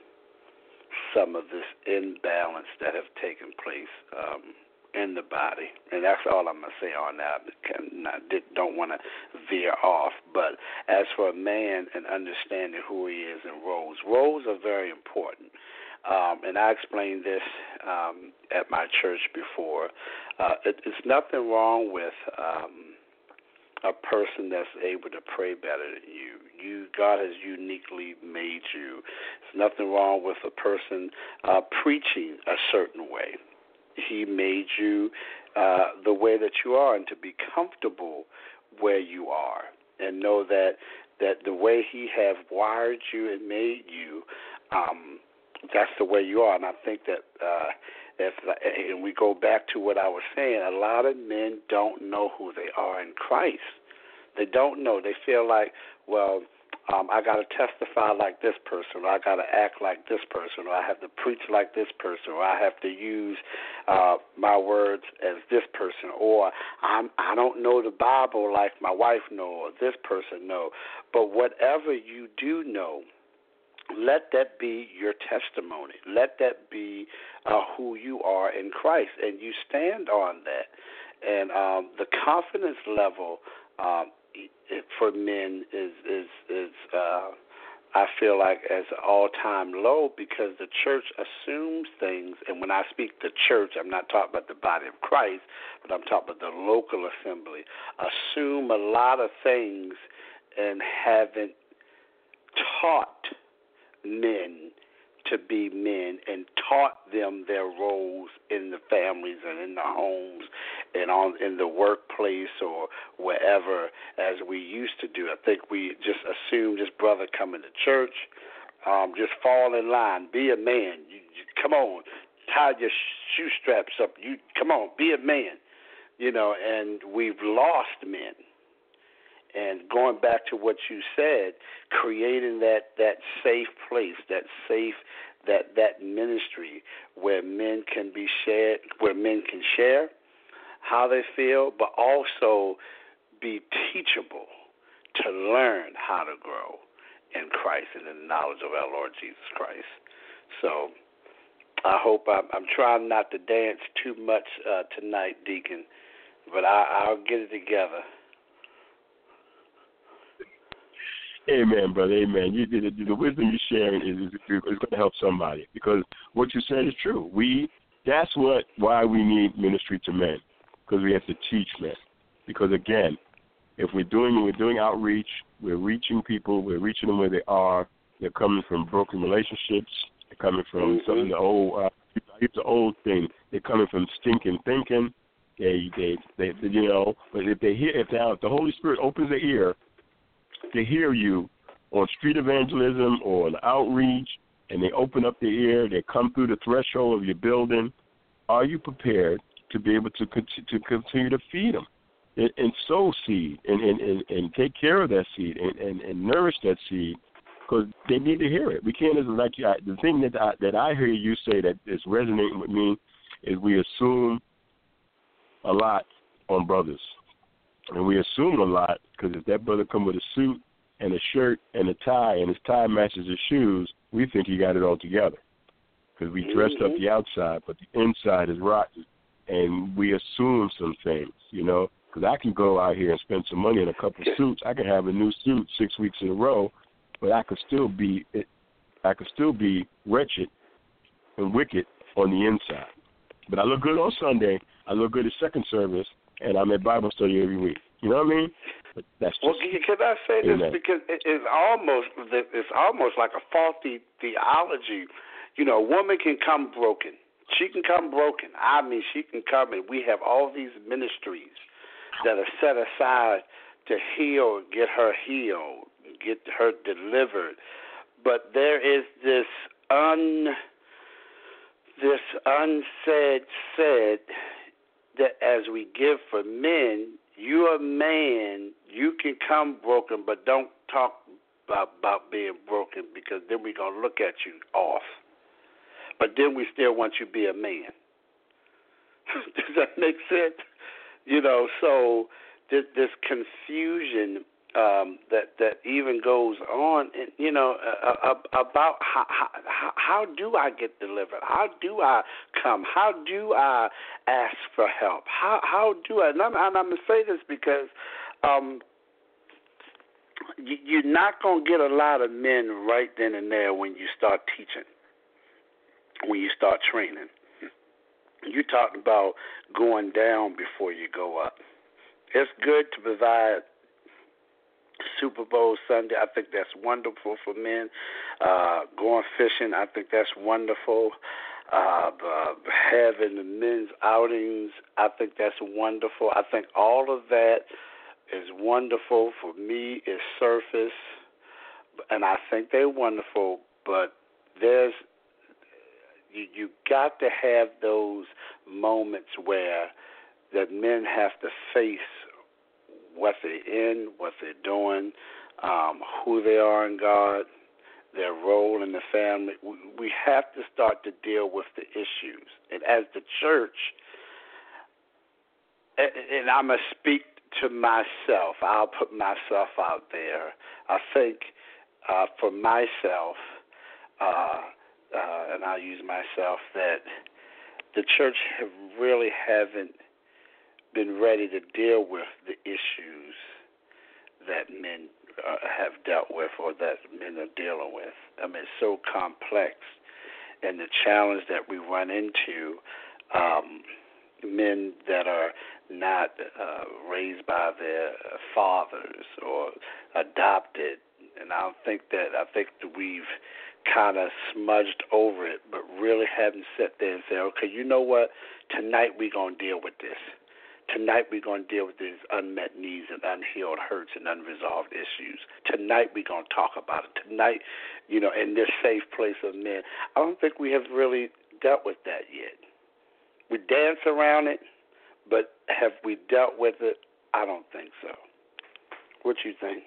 Speaker 3: some of this imbalance that have taken place um, in the body. And that's all I'm going to say on that. I don't want to veer off. But as for a man and understanding who he is and roles, roles are very important. Um, and I explained this um, at my church before. Uh, it, it's nothing wrong with um, a person that's able to pray better than you. You, God has uniquely made you. There's nothing wrong with a person uh, preaching a certain way. He made you uh, the way that you are, and to be comfortable where you are, and know that that the way He have wired you and made you, um, that's the way you are. And I think that uh, if and we go back to what I was saying, a lot of men don't know who they are in Christ. They don't know. They feel like, well, um, I got to testify like this person, or I got to act like this person, or I have to preach like this person, or I have to use uh, my words as this person, or I'm, I don't know the Bible like my wife know, or this person know. But whatever you do know, let that be your testimony. Let that be uh, who you are in Christ, and you stand on that. And um, the confidence level um, for men is is is uh, I feel like as an all-time low, because the church assumes things. And when I speak the church, I'm not talking about the body of Christ, but I'm talking about the local assembly. Assume a lot of things and haven't taught men to be men and taught them their roles in the families and in the homes and on in the workplace or wherever, as we used to do. I think we just assume this brother coming to church, um, just fall in line, be a man. You, you, come on, tie your shoe straps up. You come on, be a man. You know, and we've lost men. And going back to what you said, creating that, that safe place, that safe that that ministry where men can be shared, where men can share how they feel, but also be teachable to learn how to grow in Christ and in the knowledge of our Lord Jesus Christ. So I hope I'm, I'm trying not to dance too much uh, tonight, Deacon, but I, I'll get it together.
Speaker 2: Amen, brother. Amen. You, the, the wisdom you're sharing is, is, is going to help somebody, because what you said is true. We that's what why we need ministry to men, because we have to teach men. Because again, if we're doing we're doing outreach, we're reaching people, we're reaching them where they are. They're coming from broken relationships. They're coming from mm-hmm. some of the old uh, I use the old thing. They're coming from stinking thinking. They, they, they, you know. But if they hear, if, they, if the Holy Spirit opens their ear to hear you on street evangelism or an outreach, and they open up their ear, they come through the threshold of your building, are you prepared to be able to continue to, continue to feed them and, and sow seed and, and, and, and take care of that seed and, and, and nourish that seed? Because they need to hear it. We can't, like I, the thing that I, that I hear you say that is resonating with me is we assume a lot on brothers. And we assume a lot because if that brother come with a suit and a shirt and a tie and his tie matches his shoes, we think he got it all together. Because we dressed mm-hmm. up the outside, but the inside is rotten. And we assume some things, you know. Because I can go out here and spend some money on a couple of suits. I can have a new suit six weeks in a row, but I could still be, I could still be wretched and wicked on the inside. But I look good on Sunday. I look good at second service, and I'm at Bible study every week. You know what I mean? But that's just,
Speaker 3: well, can I say this? Amen. Because it's almost it's almost like a faulty theology. You know, a woman can come broken. She can come broken. I mean, she can come, and we have all these ministries that are set aside to heal, get her healed, get her delivered. But there is this un this unsaid said that as we give for men, you're a man, you can come broken, but don't talk about, about being broken because then we're going to look at you off. But then we still want you to be a man. Does that make sense? You know, so this, this confusion um, that that even goes on, and, you know, uh, about how, how how do I get delivered? How do I come? How do I ask for help? How how do I? And I'm, and I'm gonna say this because um, you, you're not gonna get a lot of men right then and there when you start teaching, when you start training. You talked about going down before you go up. It's good to provide Super Bowl Sunday. I think that's wonderful for men. Uh, going fishing, I think that's wonderful. Uh, uh, having the men's outings, I think that's wonderful. I think all of that is wonderful. For me, it's surface, and I think they're wonderful, but there's You, you got to have those moments where the men have to face what they're in, what they're doing, um, who they are in God, their role in the family. We, we have to start to deal with the issues. And as the church, and, and I'm going to speak to myself. I'll put myself out there. I think uh, for myself, uh, Uh, and I'll use myself, that the church have really haven't been ready to deal with the issues that men uh, have dealt with or that men are dealing with. I mean, it's so complex. And the challenge that we run into, um, men that are not uh, raised by their fathers or adopted, and I don't think that, I think that we've kind of smudged over it, but really haven't sat there and said, okay, you know what? Tonight we're going to deal with this. Tonight we're going to deal with these unmet needs and unhealed hurts and unresolved issues. Tonight we're going to talk about it. Tonight, you know, in this safe place of men. I don't think we have really dealt with that yet. We dance around it, but have we dealt with it? I don't think so. What you think?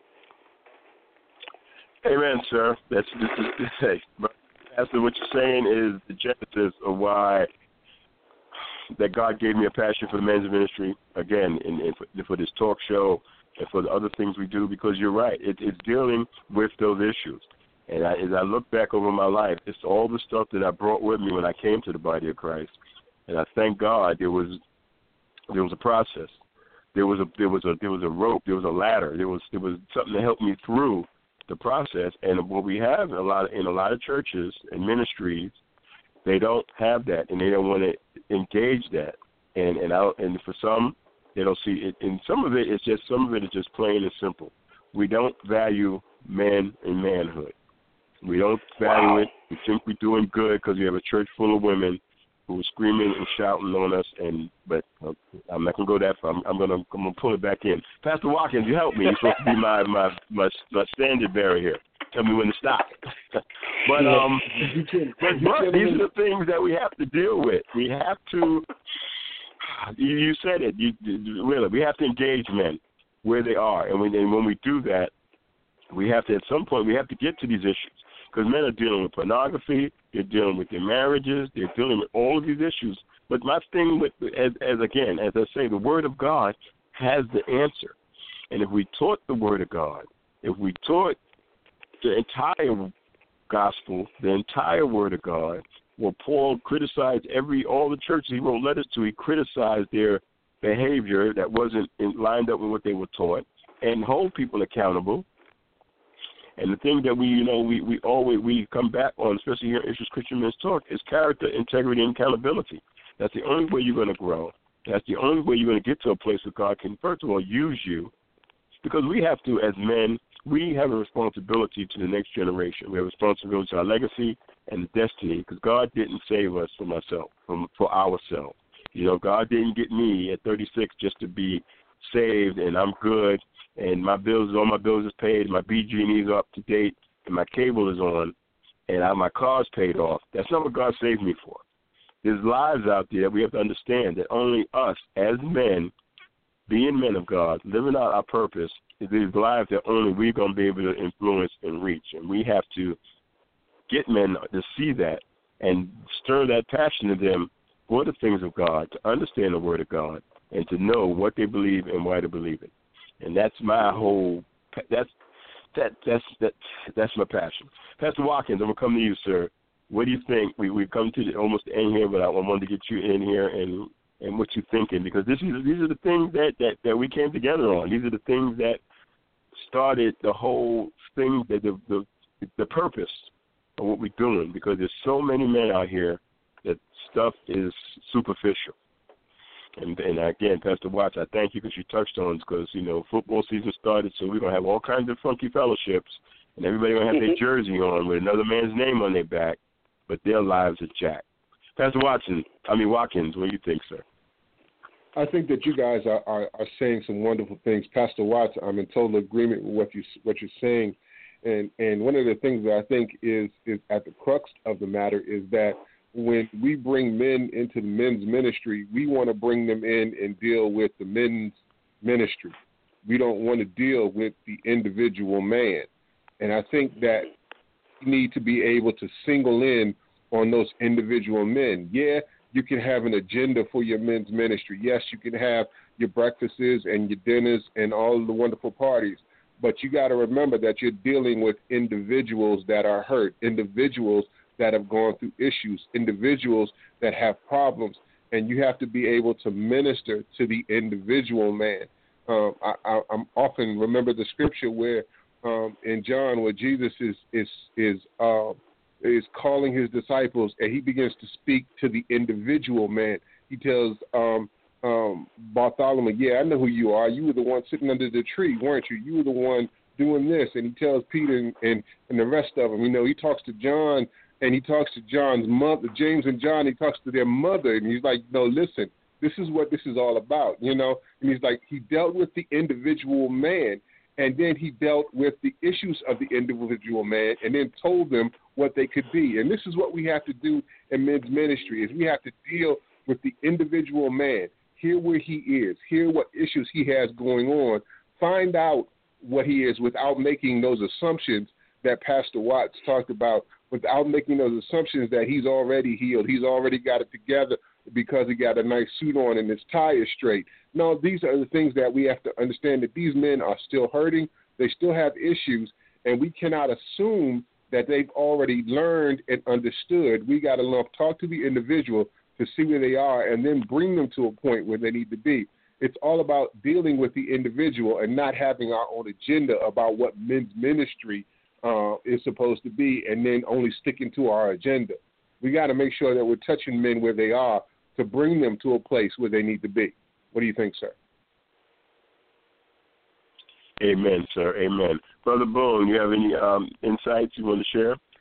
Speaker 2: Amen, sir. That's this is this hey, Pastor, what you're saying is the genesis of why that God gave me a passion for the men's ministry again, and, and for, for this talk show and for the other things we do. Because you're right, it, it's dealing with those issues. And I, as I look back over my life, it's all the stuff that I brought with me when I came to the body of Christ. And I thank God there was there was a process, there was a there was a there was a rope, there was a ladder, there was there was something to help me through the process. And what we have in a lot of, in a lot of churches and ministries, they don't have that, and they don't want to engage that. And and I, and for some, they don't see it. And some of it is just some of it is just plain and simple. We don't value men and manhood. We don't value
Speaker 3: wow.
Speaker 2: it. We think we're doing good because we have a church full of women who are screaming and shouting on us. And but uh, I'm not gonna go that far. I'm, I'm gonna I'm gonna pull it back in. Pastor Watkins, you help me. You're supposed to be my my my, my standard bearer here. Tell me when to stop. but um, but, but these are the things that we have to deal with. We have to. You, you said it. You, you really. We have to engage men where they are, and when and when we do that, we have to at some point we have to get to these issues. Because men are dealing with pornography, they're dealing with their marriages, they're dealing with all of these issues. But my thing with, as, as again, as I say, the Word of God has the answer. And if we taught the Word of God, if we taught the entire gospel, the entire Word of God, well, Paul criticized every all the churches he wrote letters to. He criticized their behavior that wasn't in, lined up with what they were taught, and hold people accountable. And the thing that we, you know, we, we always we come back on, especially here at Issues Christian Men's Talk, is character, integrity, and accountability. That's the only way you're going to grow. That's the only way you're going to get to a place where God can, first of all, use you. Because we have to, as men, we have a responsibility to the next generation. We have a responsibility to our legacy and destiny, because God didn't save us from ourselves, from for ourselves. You know, God didn't get me at thirty-six just to be saved and I'm good and my bills, all my bills is paid, my B G and E's are up to date, and my cable is on, and I, my car's paid off. That's not what God saved me for. There's lives out there that we have to understand that only us as men, being men of God, living out our purpose, is these lives that only we're going to be able to influence and reach. And we have to get men to see that and stir that passion in them for the things of God, to understand the Word of God, and to know what they believe and why they believe it. And that's my whole, that's that that's that that's my passion. Pastor Watkins, I'm gonna come to you, sir. What do you think? We we've come to the, almost the end here, but I wanted to get you in here and and what you're thinking, because this is these are the things that, that, that we came together on. These are the things that started the whole thing, that the the the purpose of what we're doing. Because there's so many men out here that stuff is superficial. And, and again, Pastor Watts, I thank you because you touched on it, because, you know, football season started, so we're going to have all kinds of funky fellowships, and everybody going to have their jersey on with another man's name on their back, but their lives are jacked. Pastor Watson, I mean Watkins, what do you think, sir?
Speaker 4: I think that you guys are, are, are saying some wonderful things. Pastor Watts, I'm in total agreement with what, you, what you're saying. And, and one of the things that I think is, is at the crux of the matter is that when we bring men into the men's ministry, we want to bring them in and deal with the men's ministry. We don't want to deal with the individual man. And I think that we need to be able to single in on those individual men. Yeah, you can have an agenda for your men's ministry. Yes, you can have your breakfasts and your dinners and all the wonderful parties. But you got to remember that you're dealing with individuals that are hurt, individuals that have gone through issues, individuals that have problems, and you have to be able to minister to the individual man. Um, I, I, I'm often remember the scripture where um, in John, where Jesus is is is uh, is calling his disciples, and he begins to speak to the individual man. He tells um, um, Bartholomew, "Yeah, I know who you are. You were the one sitting under the tree, weren't you? You were the one doing this." And he tells Peter and, and, and the rest of them. You know, he talks to John. And he talks to John's mother, James and John. He talks to their mother, and he's like, "No, listen, this is what this is all about," you know. And he's like, he dealt with the individual man, and then he dealt with the issues of the individual man, and then told them what they could be. And this is what we have to do in men's ministry: is we have to deal with the individual man, hear where he is, hear what issues he has going on, find out what he is without making those assumptions that Pastor Watts talked about. Without making those assumptions that he's already healed, he's already got it together because he got a nice suit on and his tie is straight. No, these are the things that we have to understand, that these men are still hurting, they still have issues, and we cannot assume that they've already learned and understood. We got to talk to the individual to see where they are and then bring them to a point where they need to be. It's all about dealing with the individual and not having our own agenda about what men's ministry Uh, is supposed to be, and then only sticking to our agenda. We got to make sure that we're touching men where they are to bring them to a place where they need to be. What do you think, sir?
Speaker 2: Amen, sir. Amen. Brother Boone, you have any um, insights you want to share?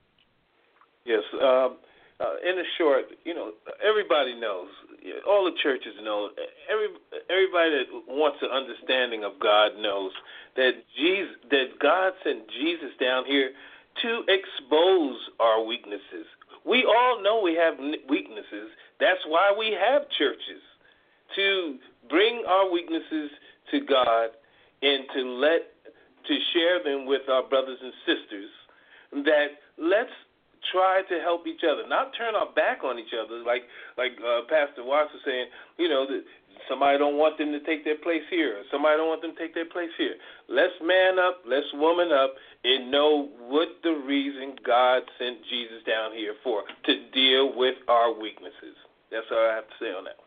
Speaker 5: Yes. Um, uh, in a short, you know, everybody knows, all the churches know, every everybody that wants an understanding of God knows that Jesus, that God sent Jesus down here to expose our weaknesses. We all know we have weaknesses. That's why we have churches, to bring our weaknesses to God and to let to share them with our brothers and sisters. That let's try to help each other, not turn our back on each other. Like like uh, Pastor Watts was saying, you know, that somebody don't want them to take their place here, or somebody don't want them to take their place here. Let's man up, let's woman up, and know what the reason God sent Jesus down here for, to deal with our weaknesses. That's all I have to say on that.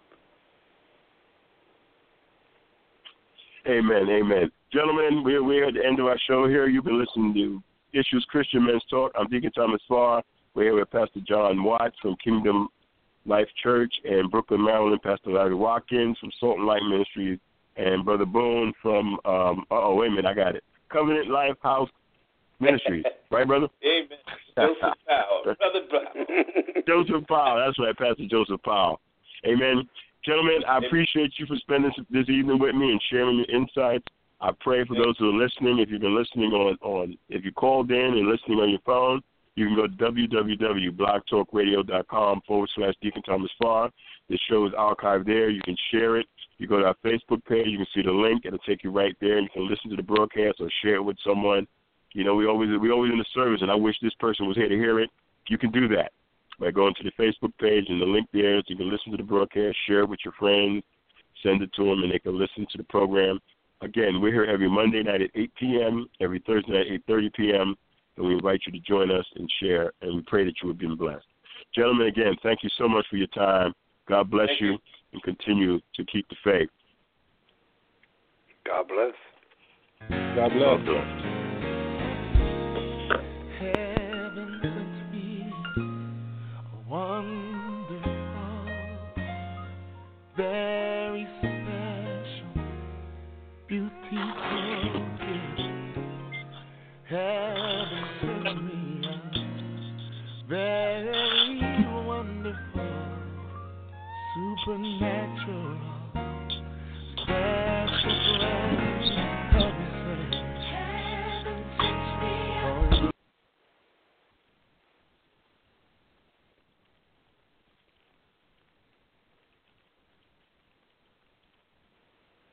Speaker 2: Amen, amen. Gentlemen, we're, we're at the end of our show here. You've been listening to Issues Christian Men's Talk. I'm Deacon Thomas Farr. We're here with Pastor John Watts from Kingdom Life Church in Brooklyn, Maryland, Pastor Larry Watkins from Salt and Light Ministries, and Brother Boone from, um, uh-oh, wait a minute, I got it, Covenant Life House Ministries. Right, brother?
Speaker 5: Amen. Joseph Powell. Brother Powell.
Speaker 2: Joseph Powell. That's right, Pastor Joseph Powell. Amen. Gentlemen, I appreciate you for spending this evening with me and sharing your insights. I pray for those who are listening. If you've been listening on, on if you called in and listening on your phone, you can go to www.blogtalkradio.com forward slash Deacon Thomas Farr. The show is archived there. You can share it. You go to our Facebook page. You can see the link. It'll take you right there, and you can listen to the broadcast or share it with someone. You know, we always we always in the service, and I wish this person was here to hear it. You can do that by going to the Facebook page, and the link there is you can listen to the broadcast, share it with your friends, send it to them, and they can listen to the program. Again, we're here every Monday night at eight p.m., every Thursday night at eight thirty p.m., and we invite you to join us and share, and we pray that you have been blessed. Gentlemen, again, thank you so much for your time. God bless you, you and continue to keep the faith.
Speaker 3: God bless.
Speaker 4: God bless.
Speaker 2: God bless.
Speaker 6: Wonderful, very special, beautiful gift. Heaven sent me a very wonderful, supernatural.